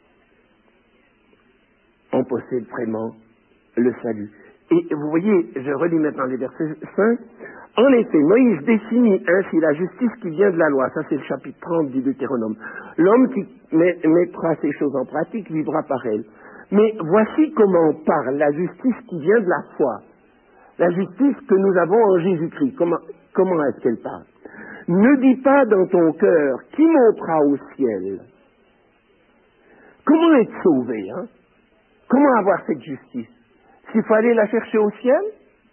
on possède vraiment le salut. Et vous voyez, je relis maintenant les versets cinq. En effet, Moïse définit ainsi la justice qui vient de la loi. Ça, c'est le chapitre trente du Deutéronome. L'homme qui met, mettra ces choses en pratique vivra par elles. Mais voici comment on parle, la justice qui vient de la foi. La justice que nous avons en Jésus-Christ. Comment, comment est-ce qu'elle parle? Ne dis pas dans ton cœur, qui montera au ciel? Comment être sauvé, hein? Comment avoir cette justice? S'il faut aller la chercher au ciel?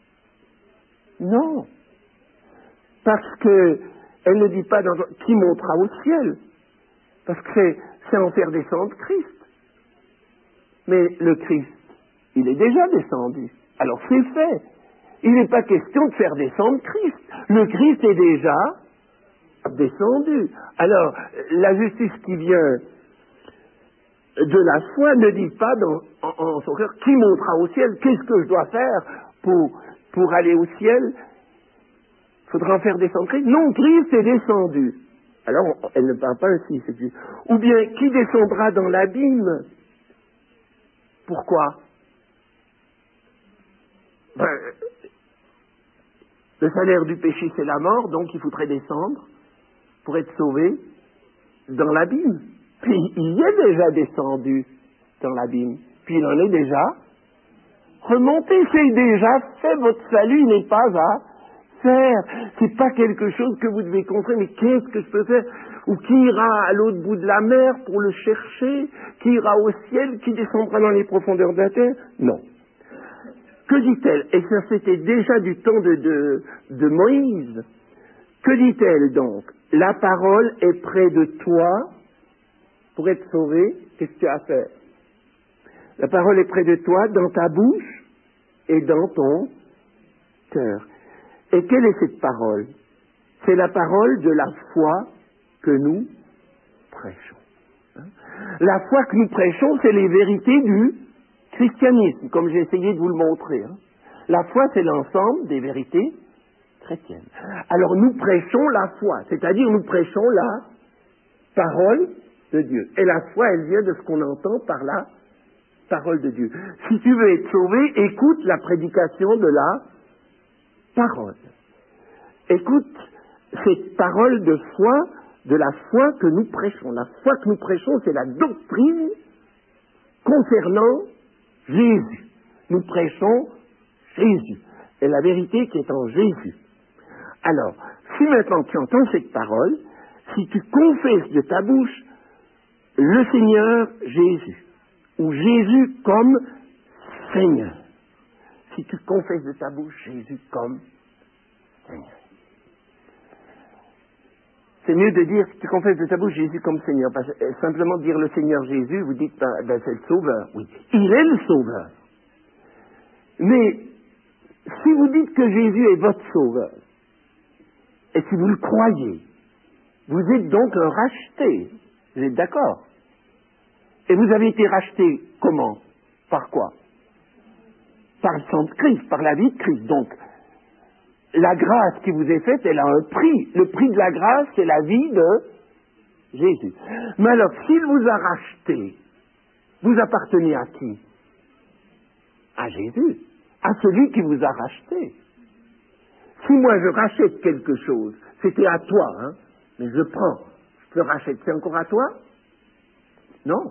Non. Parce que elle ne dit pas dans, qui montera au ciel. Parce que c'est, c'est en faire descendre Christ. Mais le Christ, il est déjà descendu. Alors c'est fait. Il n'est pas question de faire descendre Christ. Le Christ est déjà descendu. Alors, la justice qui vient de la foi ne dit pas dans, en, en son cœur qui montera au ciel, qu'est-ce que je dois faire pour, pour aller au ciel? Il faudra en faire descendre Christ. Non, Christ est descendu. Alors, elle ne parle pas ainsi. C'est plus. Ou bien, qui descendra dans l'abîme? Pourquoi? Ben, le salaire du péché, c'est la mort, donc il faudrait descendre pour être sauvé dans l'abîme. Puis il est déjà descendu dans l'abîme. Puis il en est déjà remonté. C'est déjà fait. Votre salut n'est pas à faire. C'est pas quelque chose que vous devez construire. Mais qu'est-ce que je peux faire? Ou qui ira à l'autre bout de la mer pour le chercher? Qui ira au ciel? Qui descendra dans les profondeurs de la terre? Non. Que dit-elle? Et ça, c'était déjà du temps de, de, de Moïse. Que dit-elle donc? La parole est près de toi. Pour être sauvé, qu'est-ce que tu as à faire? La parole est près de toi, dans ta bouche et dans ton cœur. Et quelle est cette parole? C'est la parole de la foi que nous prêchons. La foi que nous prêchons, c'est les vérités du christianisme, comme j'ai essayé de vous le montrer. La foi, c'est l'ensemble des vérités chrétiennes. Alors nous prêchons la foi, c'est-à-dire nous prêchons la parole de Dieu. Et la foi, elle vient de ce qu'on entend par la parole de Dieu. Si tu veux être sauvé, écoute la prédication de la parole. Écoute cette parole de foi, de la foi que nous prêchons. La foi que nous prêchons, c'est la doctrine concernant Jésus. Nous prêchons Jésus. Et la vérité qui est en Jésus. Alors, si maintenant tu entends cette parole, si tu confesses de ta bouche le Seigneur Jésus, ou Jésus comme Seigneur, si tu confesses de ta bouche Jésus comme Seigneur. C'est mieux de dire, si tu confesses de ta bouche Jésus comme Seigneur, parce que simplement dire le Seigneur Jésus, vous dites, ben, ben, c'est le Sauveur. Oui, il est le Sauveur. Mais si vous dites que Jésus est votre Sauveur, et si vous le croyez, vous êtes donc un racheté. Vous êtes d'accord? Et vous avez été racheté comment? Par quoi? Par le sang de Christ, par la vie de Christ. Donc, la grâce qui vous est faite, elle a un prix. Le prix de la grâce, c'est la vie de Jésus. Mais alors, s'il vous a racheté, vous appartenez à qui? À Jésus, à celui qui vous a racheté. Si moi je rachète quelque chose, c'était à toi, hein, mais je prends, je le rachète, c'est encore à toi? Non.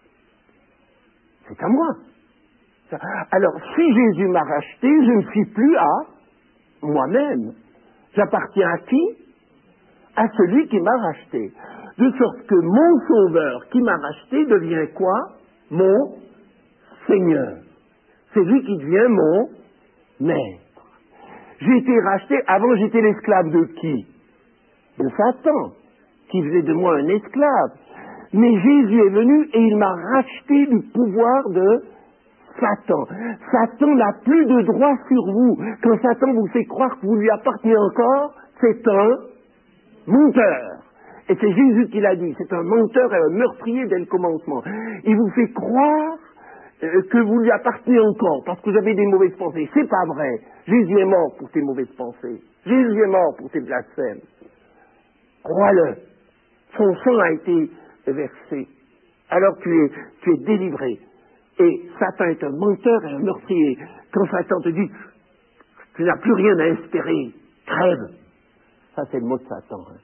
C'est à moi. Alors, si Jésus m'a racheté, je ne suis plus à moi-même. J'appartiens à qui? À celui qui m'a racheté. De sorte que mon Sauveur qui m'a racheté devient quoi? Mon Seigneur. C'est lui qui devient mon maître. J'ai été racheté, avant j'étais l'esclave de qui? De Satan, qui faisait de moi un esclave. Mais Jésus est venu et il m'a racheté du pouvoir de Satan. Satan n'a plus de droit sur vous. Quand Satan vous fait croire que vous lui appartenez encore, c'est un menteur. Et c'est Jésus qui l'a dit, c'est un menteur et un meurtrier dès le commencement. Il vous fait croire euh, que vous lui appartenez encore, parce que vous avez des mauvaises pensées. C'est pas vrai. Jésus est mort pour tes mauvaises pensées. Jésus est mort pour tes blasphèmes. Crois-le. Son sang a été versé. Alors tu es, tu es délivré. Et Satan est un menteur et un meurtrier. Quand Satan te dit, tu n'as plus rien à espérer, crève. Ça, c'est le mot de Satan. Hein.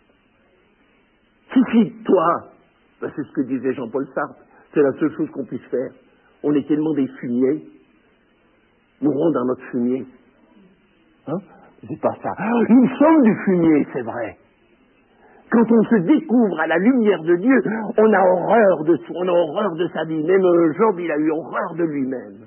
Suicide-toi. Ben, c'est ce que disait Jean-Paul Sartre. C'est la seule chose qu'on puisse faire. On est tellement des fumiers. Mourons dans notre fumier. Hein? C'est pas ça. Nous sommes du fumier, c'est vrai. Quand on se découvre à la lumière de Dieu, on a horreur de soi, on a horreur de sa vie. Même Job, il a eu horreur de lui-même.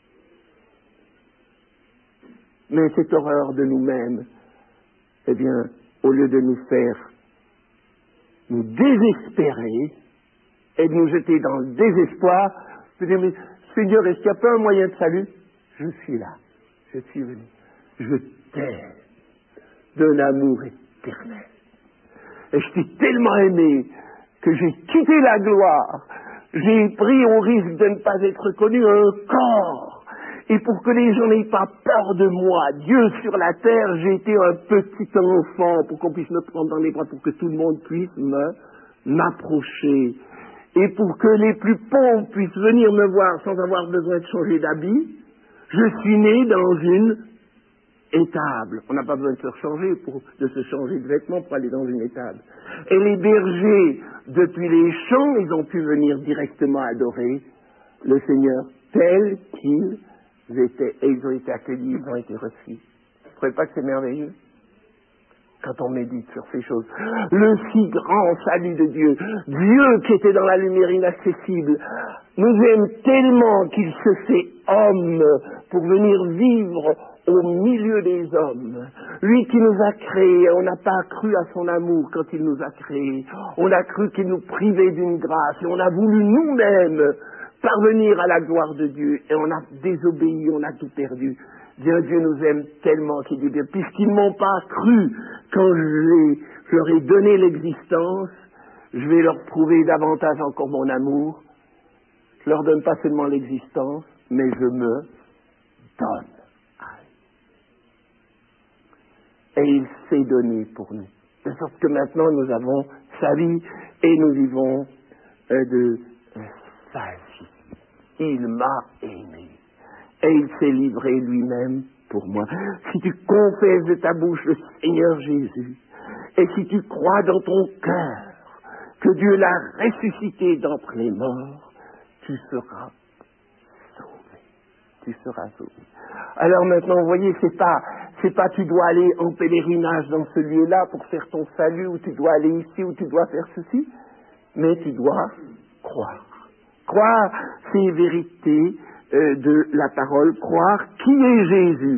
Mais cette horreur de nous-mêmes, eh bien, au lieu de nous faire nous désespérer et de nous jeter dans le désespoir, je dis, mais Seigneur, est-ce qu'il n'y a pas un moyen de salut? Je suis là, je suis venu. Je t'aime d'un amour éternel. Et je t'ai tellement aimé que j'ai quitté la gloire. J'ai pris au risque de ne pas être connu un corps. Et pour que les gens n'aient pas peur de moi, Dieu sur la terre, j'ai été un petit enfant pour qu'on puisse me prendre dans les bras, pour que tout le monde puisse me, m'approcher. Et pour que les plus pauvres puissent venir me voir sans avoir besoin de changer d'habit, je suis né dans une étable. On n'a pas besoin de se changer pour, de se changer de vêtements pour aller dans une étable. Et les bergers, depuis les champs, ils ont pu venir directement adorer le Seigneur tel qu'ils étaient. Et ils ont été accueillis, ils ont été reçus. Vous ne trouvez pas que c'est merveilleux? Quand on médite sur ces choses. Le si grand salut de Dieu, Dieu qui était dans la lumière inaccessible, nous aime tellement qu'il se fait homme pour venir vivre au milieu des hommes. Lui qui nous a créés, on n'a pas cru à son amour quand il nous a créés. On a cru qu'il nous privait d'une grâce et on a voulu nous-mêmes parvenir à la gloire de Dieu et on a désobéi, on a tout perdu. Bien, Dieu nous aime tellement qu'il dit bien, puisqu'ils ne m'ont pas cru quand je, je leur ai donné l'existence, je vais leur prouver davantage encore mon amour. Je leur donne pas seulement l'existence, mais je me donne. Et il s'est donné pour nous. De sorte que maintenant nous avons sa vie et nous vivons euh, de euh, sa vie. Il m'a aimé. Et il s'est livré lui-même pour moi. Si tu confesses de ta bouche le Seigneur Jésus, et si tu crois dans ton cœur que Dieu l'a ressuscité d'entre les morts, tu seras sauvé. tu seras sauvé. Alors maintenant, vous voyez, c'est pas, c'est pas tu dois aller en pèlerinage dans ce lieu-là pour faire ton salut, ou tu dois aller ici, ou tu dois faire ceci, mais tu dois croire. Croire ces vérités euh, de la parole, croire qui est Jésus.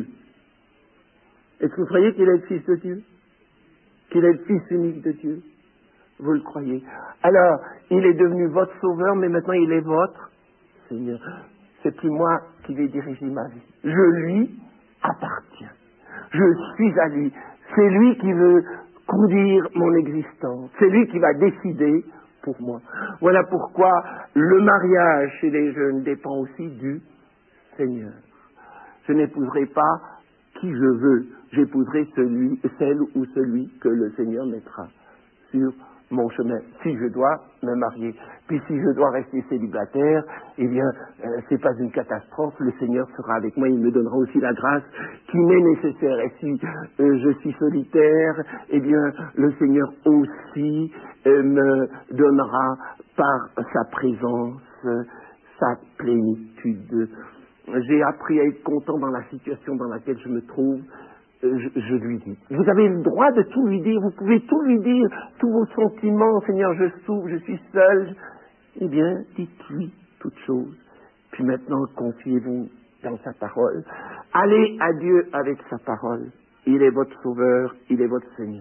Est-ce que vous croyez qu'il est le Fils de Dieu? Qu'il est le Fils unique de Dieu? Vous le croyez? Alors, il est devenu votre sauveur, mais maintenant il est votre Seigneur. C'est plus moi qui vais diriger ma vie. Je lui appartiens. Je suis à lui. C'est lui qui veut conduire mon existence. C'est lui qui va décider pour moi. Voilà pourquoi le mariage chez les jeunes dépend aussi du Seigneur. Je n'épouserai pas qui je veux. J'épouserai celui, celle ou celui que le Seigneur mettra sur mon chemin, si je dois me marier. Puis si je dois rester célibataire, eh bien, euh, c'est pas une catastrophe, le Seigneur sera avec moi, il me donnera aussi la grâce qui m'est nécessaire. Et si euh, je suis solitaire, eh bien, le Seigneur aussi euh, me donnera par sa présence, euh, sa plénitude. J'ai appris à être content dans la situation dans laquelle je me trouve. Je, je lui dis. Vous avez le droit de tout lui dire, vous pouvez tout lui dire, tous vos sentiments, Seigneur, je souffre, je suis seul. Eh bien, dites-lui toutes choses. Puis maintenant, confiez-vous dans sa parole. Allez à Dieu avec sa parole. Il est votre sauveur, il est votre Seigneur.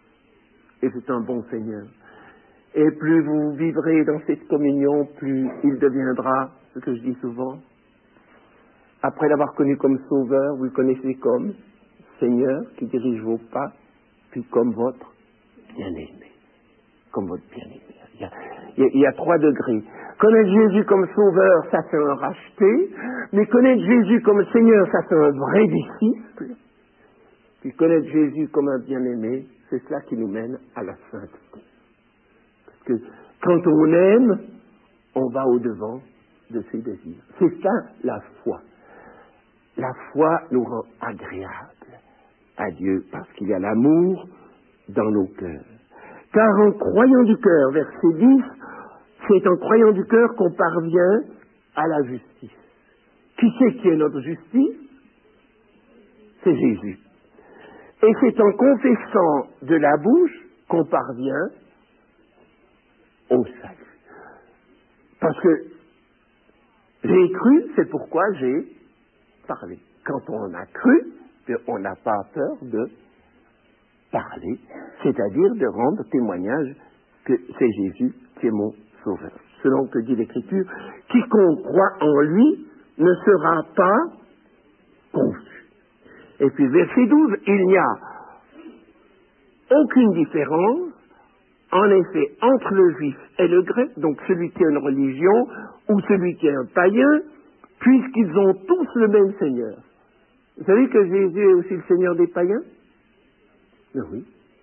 Et c'est un bon Seigneur. Et plus vous vivrez dans cette communion, plus il deviendra, ce que je dis souvent, après l'avoir connu comme sauveur, vous le connaissez comme Seigneur qui dirige vos pas, puis comme votre bien-aimé. Comme votre bien-aimé. Il y a, il y a, il y a trois degrés. Connaître Jésus comme sauveur, ça c'est un racheté. Mais connaître Jésus comme Seigneur, ça c'est un vrai disciple. Puis connaître Jésus comme un bien-aimé, c'est cela qui nous mène à la sainteté. Parce que quand on aime, on va au-devant de ses désirs. C'est ça la foi. La foi nous rend agréables à Dieu, parce qu'il y a l'amour dans nos cœurs. Car en croyant du cœur, verset dix, c'est en croyant du cœur qu'on parvient à la justice. Qui c'est qui est notre justice? C'est Jésus. Et c'est en confessant de la bouche qu'on parvient au salut. Parce que j'ai cru, c'est pourquoi j'ai parlé. Quand on a cru, on n'a pas peur de parler, c'est-à-dire de rendre témoignage que c'est Jésus qui est mon sauveur. Selon que dit l'Écriture, quiconque croit en lui ne sera pas confus. Et puis verset douze, il n'y a aucune différence, en effet, entre le juif et le grec, donc celui qui a une religion ou celui qui est un païen, puisqu'ils ont tous le même Seigneur. Vous savez que Jésus est aussi le Seigneur des païens? Mais oui.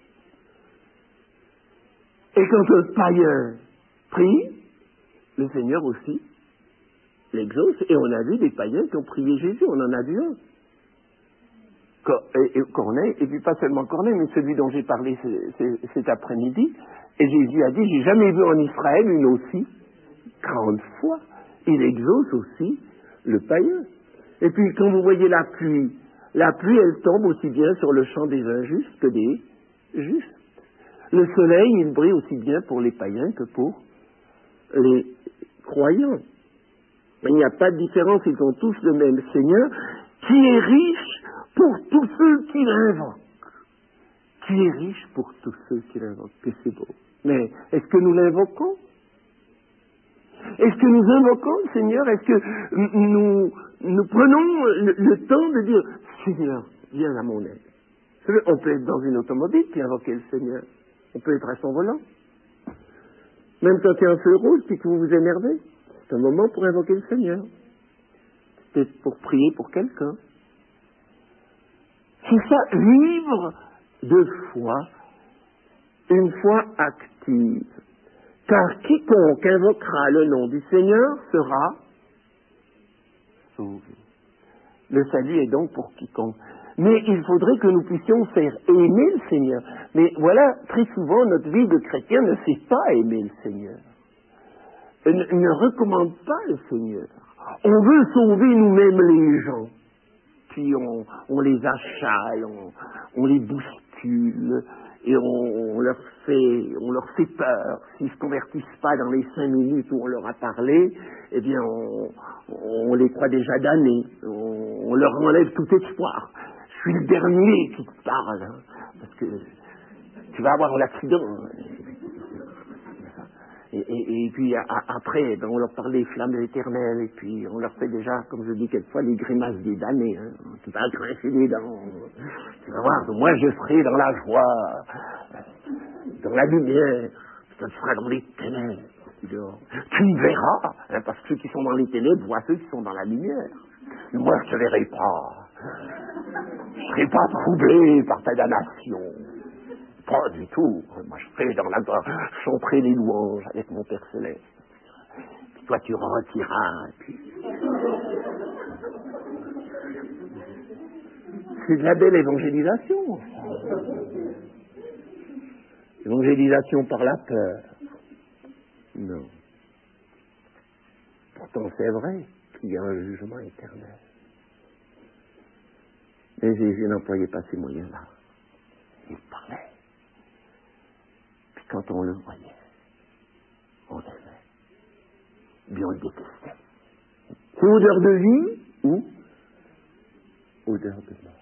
Et quand un païen prie, le Seigneur aussi l'exauce. Et on a vu des païens qui ont prié Jésus. On en a vu un. Et Corneille, et puis pas seulement Corneille, mais celui dont j'ai parlé cet après-midi. Et Jésus a dit, j'ai jamais vu en Israël une aussi grande foi. Il exauce aussi le païen. Et puis, quand vous voyez la pluie, la pluie, elle tombe aussi bien sur le champ des injustes que des justes. Le soleil, il brille aussi bien pour les païens que pour les croyants. Il n'y a pas de différence, ils ont tous le même Seigneur, qui est riche pour tous ceux qui l'invoquent. Qui est riche pour tous ceux qui l'invoquent. Que c'est beau. Mais est-ce que nous l'invoquons? Est-ce que nous invoquons le Seigneur? Est-ce que nous, nous prenons le, le temps de dire, Seigneur, viens à mon aide? Vous savez, on peut être dans une automobile puis invoquer le Seigneur. On peut être à son volant. Même quand il y a un feu rouge puis que vous vous énervez, c'est un moment pour invoquer le Seigneur. C'est pour prier pour quelqu'un. C'est ça, vivre de foi, une foi active. Car quiconque invoquera le nom du Seigneur sera sauvé. Le salut est donc pour quiconque. Mais il faudrait que nous puissions faire aimer le Seigneur. Mais voilà, très souvent, notre vie de chrétien ne sait pas aimer le Seigneur. Ne, ne recommande pas le Seigneur. On veut sauver nous-mêmes les gens. Puis on, on les achale, on, on les bouscule, et on, on, leur fait, on leur fait peur. S'ils ne se convertissent pas dans les cinq minutes où on leur a parlé, eh bien on, on les croit déjà damnés. On, on leur enlève tout espoir. Je suis le dernier qui te parle, hein, parce que tu vas avoir l'accident. Et, et, et puis a, a, après, ben, on leur parle des flammes éternelles, et puis on leur fait déjà, comme je dis quelquefois, les grimaces des damnés. Hein. Tu vas grincer les dents. Tu vas voir, moi je serai dans la joie, dans la lumière, tu seras dans les ténèbres. Tu me verras, hein, parce que ceux qui sont dans les ténèbres voient ceux qui sont dans la lumière. Mais moi je ne te verrai pas. Je ne serai pas troublé par ta damnation. Pas du tout. Moi, je serai dans la gloire, je chanterai les louanges avec mon Père Céleste. Puis toi, tu retireras. Puis... C'est de la belle évangélisation. Évangélisation par la peur. Non. Pourtant, c'est vrai qu'il y a un jugement éternel. Mais Jésus n'employait pas ces moyens-là. Il parlait. Quand on le voyait, on aimait, bien on le détestait. C'est odeur de vie ou odeur de mort.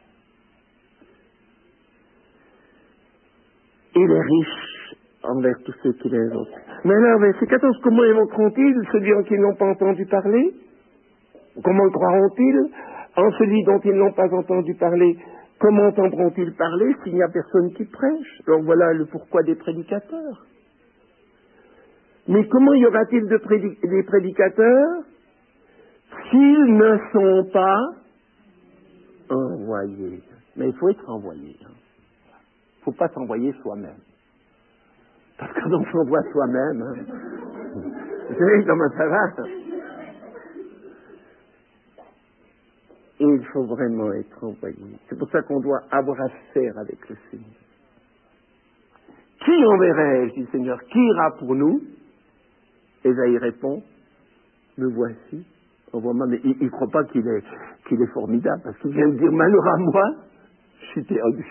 Il est riche envers tous ceux qui les ont. Mais alors, verset quatorze, comment évoqueront-ils celui en qui ils n'ont pas entendu parler? Comment le croiront-ils en celui dont ils n'ont pas entendu parler? Comment entendront-ils parler s'il n'y a personne qui prêche? Donc voilà le pourquoi des prédicateurs. Mais comment y aura-t-il de prédi- des prédicateurs s'ils ne sont pas envoyés? Mais il faut être envoyé. Il ne faut pas s'envoyer soi-même. Parce que quand on s'envoie soi-même, hein, vous savez comment ça va? Et il faut vraiment être envoyé. C'est pour ça qu'on doit avoir affaire avec le Seigneur. Qui enverrai-je, dit le Seigneur, qui ira pour nous? Ésaïe répond, me voici, envoie-moi. Mais il ne croit pas qu'il est, qu'il est formidable, parce qu'il vient de dire, malheur à moi, je suis perdu.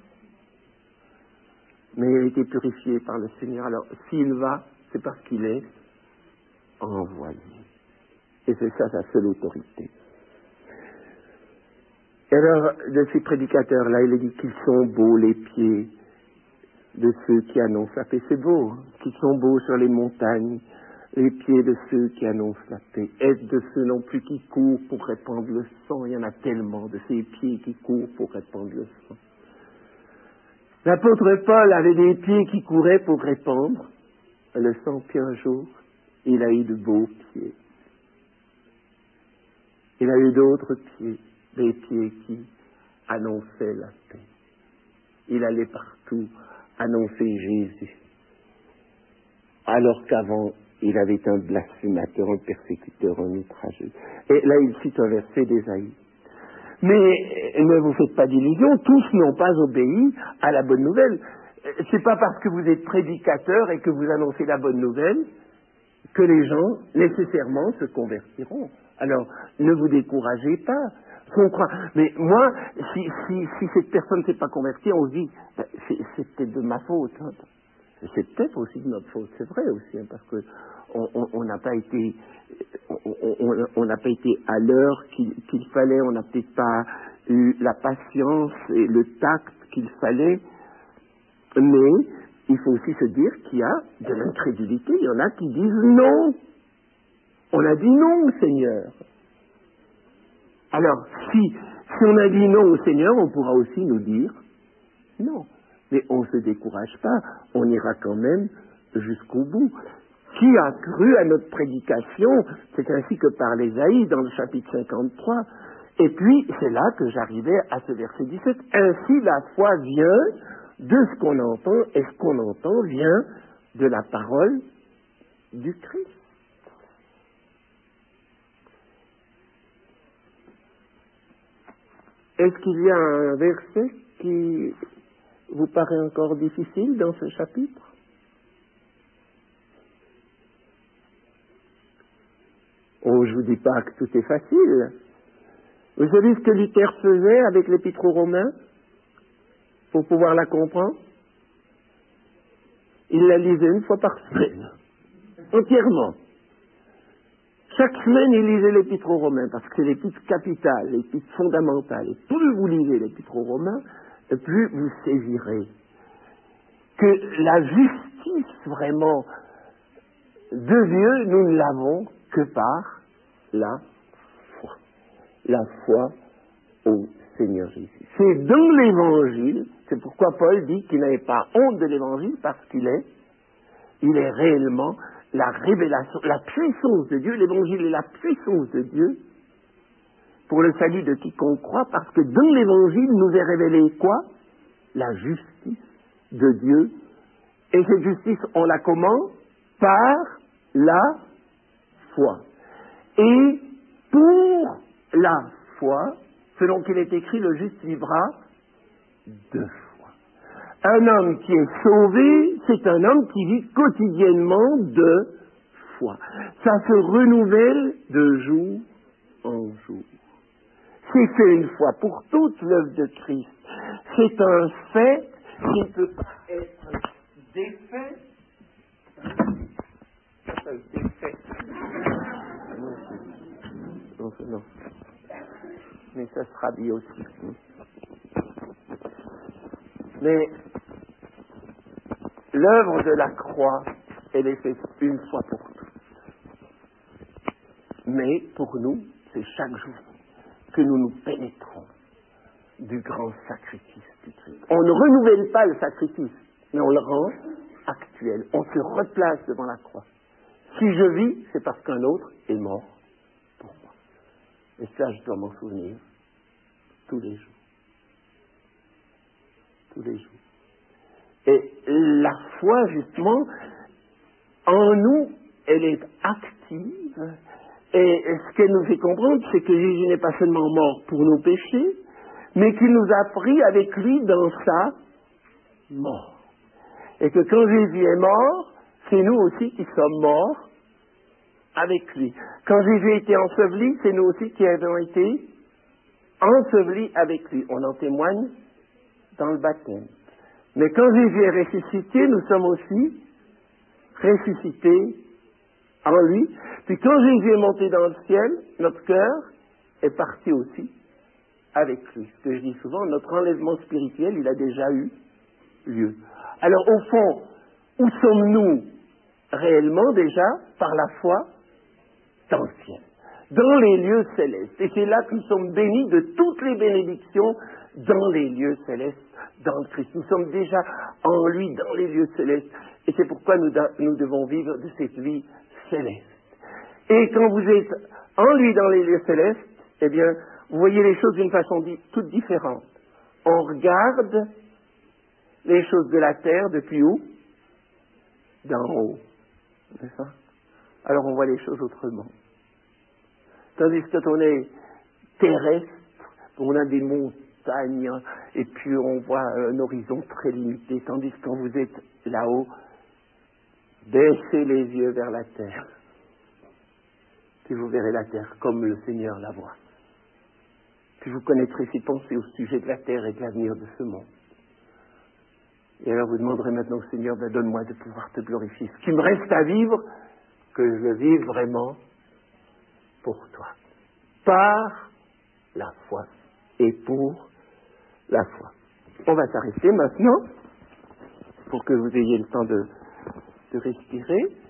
Mais il a été purifié par le Seigneur. Alors, s'il va, c'est parce qu'il est envoyé. Et c'est ça sa seule autorité. Et alors, de ces prédicateurs-là, il a dit qu'ils sont beaux les pieds de ceux qui annoncent la paix. C'est beau, hein, qu'ils sont beaux sur les montagnes, les pieds de ceux qui annoncent la paix. Est-ce de ceux non plus qui courent pour répandre le sang? Il y en a tellement de ces pieds qui courent pour répandre le sang. L'apôtre Paul avait des pieds qui couraient pour répandre le sang, puis un jour, il a eu de beaux pieds. Il a eu d'autres pieds. Des pieds qui annonçaient la paix. Il allait partout annoncer Jésus. Alors qu'avant, il avait été un blasphémateur, un persécuteur, un outrageux. Et là, il cite un verset d'Ésaïe. Mais ne vous faites pas d'illusions, tous n'ont pas obéi à la bonne nouvelle. C'est pas parce que vous êtes prédicateur et que vous annoncez la bonne nouvelle que les gens nécessairement se convertiront. Alors, ne vous découragez pas. On croit. Mais moi, si, si, si cette personne ne s'est pas convertie, on se dit, ben, c'est, c'est peut-être de ma faute. Hein. C'est peut-être aussi de notre faute, c'est vrai aussi, hein, parce que on n'a pas été, on n'a pas été à l'heure qu'il, qu'il fallait, on n'a peut-être pas eu la patience et le tact qu'il fallait. Mais il faut aussi se dire qu'il y a de l'incrédulité. Il y en a qui disent non. On a dit non au Seigneur. Alors, si, si on a dit non au Seigneur, on pourra aussi nous dire non. Mais on ne se décourage pas, on ira quand même jusqu'au bout. Qui a cru à notre prédication? C'est ainsi que parle Ésaïe dans le chapitre cinquante-trois. Et puis, c'est là que j'arrivais à ce verset dix-sept. Ainsi, la foi vient de ce qu'on entend, et ce qu'on entend vient de la parole du Christ. Est-ce qu'il y a un verset qui vous paraît encore difficile dans ce chapitre? Oh, je vous dis pas que tout est facile. Vous savez ce que Luther faisait avec l'Épître aux Romains pour pouvoir la comprendre? Il la lisait une fois par semaine, entièrement. Chaque semaine, il lisait l'Épître aux Romains, parce que c'est l'épître capitale, l'épître fondamentale. Et plus vous lisez l'Épître aux Romains, plus vous saisirez que la justice vraiment de Dieu, nous ne l'avons que par la foi. La foi au Seigneur Jésus. C'est dans l'Évangile, c'est pourquoi Paul dit qu'il n'avait pas honte de l'Évangile, parce qu'il est, il est réellement la révélation, la puissance de Dieu. L'Évangile est la puissance de Dieu pour le salut de quiconque croit, parce que dans l'Évangile nous est révélé quoi? La justice de Dieu. Et cette justice, on la comment? Par la foi. Et pour la foi, selon qu'il est écrit, le juste vivra de foi. Un homme qui est sauvé, c'est un homme qui vit quotidiennement de foi. Ça se renouvelle de jour en jour. C'est fait une fois pour toutes, l'œuvre de Christ. C'est un fait qui ne peut pas être défait. Ça, défait. Non, non. Mais ça sera bien aussi. Mais l'œuvre de la croix, elle est faite une fois pour toutes. Mais pour nous, c'est chaque jour que nous nous pénétrons du grand sacrifice du Christ. On ne renouvelle pas le sacrifice, mais on le rend actuel. On se replace devant la croix. Si je vis, c'est parce qu'un autre est mort pour moi. Et ça, je dois m'en souvenir tous les jours. Tous les jours. Et la foi, justement, en nous, elle est active. Et ce qu'elle nous fait comprendre, c'est que Jésus n'est pas seulement mort pour nos péchés, mais qu'il nous a pris avec lui dans sa mort. Et que quand Jésus est mort, c'est nous aussi qui sommes morts avec lui. Quand Jésus a été enseveli, c'est nous aussi qui avons été ensevelis avec lui. On en témoigne dans le baptême. Mais quand Jésus est ressuscité, nous sommes aussi ressuscités en lui. Puis quand Jésus est monté dans le ciel, notre cœur est parti aussi avec lui. Ce que je dis souvent, notre enlèvement spirituel, il a déjà eu lieu. Alors au fond, où sommes-nous réellement déjà? Par la foi dans le ciel, dans les lieux célestes. Et c'est là que nous sommes bénis de toutes les bénédictions dans les lieux célestes, dans le Christ. Nous sommes déjà en lui, dans les lieux célestes. Et c'est pourquoi nous, nous devons vivre de cette vie céleste. Et quand vous êtes en lui, dans les lieux célestes, eh bien, vous voyez les choses d'une façon di- toute différente. On regarde les choses de la terre depuis où? D'en haut. C'est ça? Alors on voit les choses autrement. Tandis que quand on est terrestre, on a des montagnes, et puis on voit un horizon très limité. Tandis que quand vous êtes là-haut, baissez les yeux vers la terre. Puis vous verrez la terre comme le Seigneur la voit. Puis vous connaîtrez ses pensées au sujet de la terre et de l'avenir de ce monde. Et alors vous demanderez maintenant au Seigneur, ben donne-moi de pouvoir te glorifier. Ce qui me reste à vivre, que je le vive vraiment pour toi. Par la foi et pour la foi. On va s'arrêter maintenant pour que vous ayez le temps de, de respirer.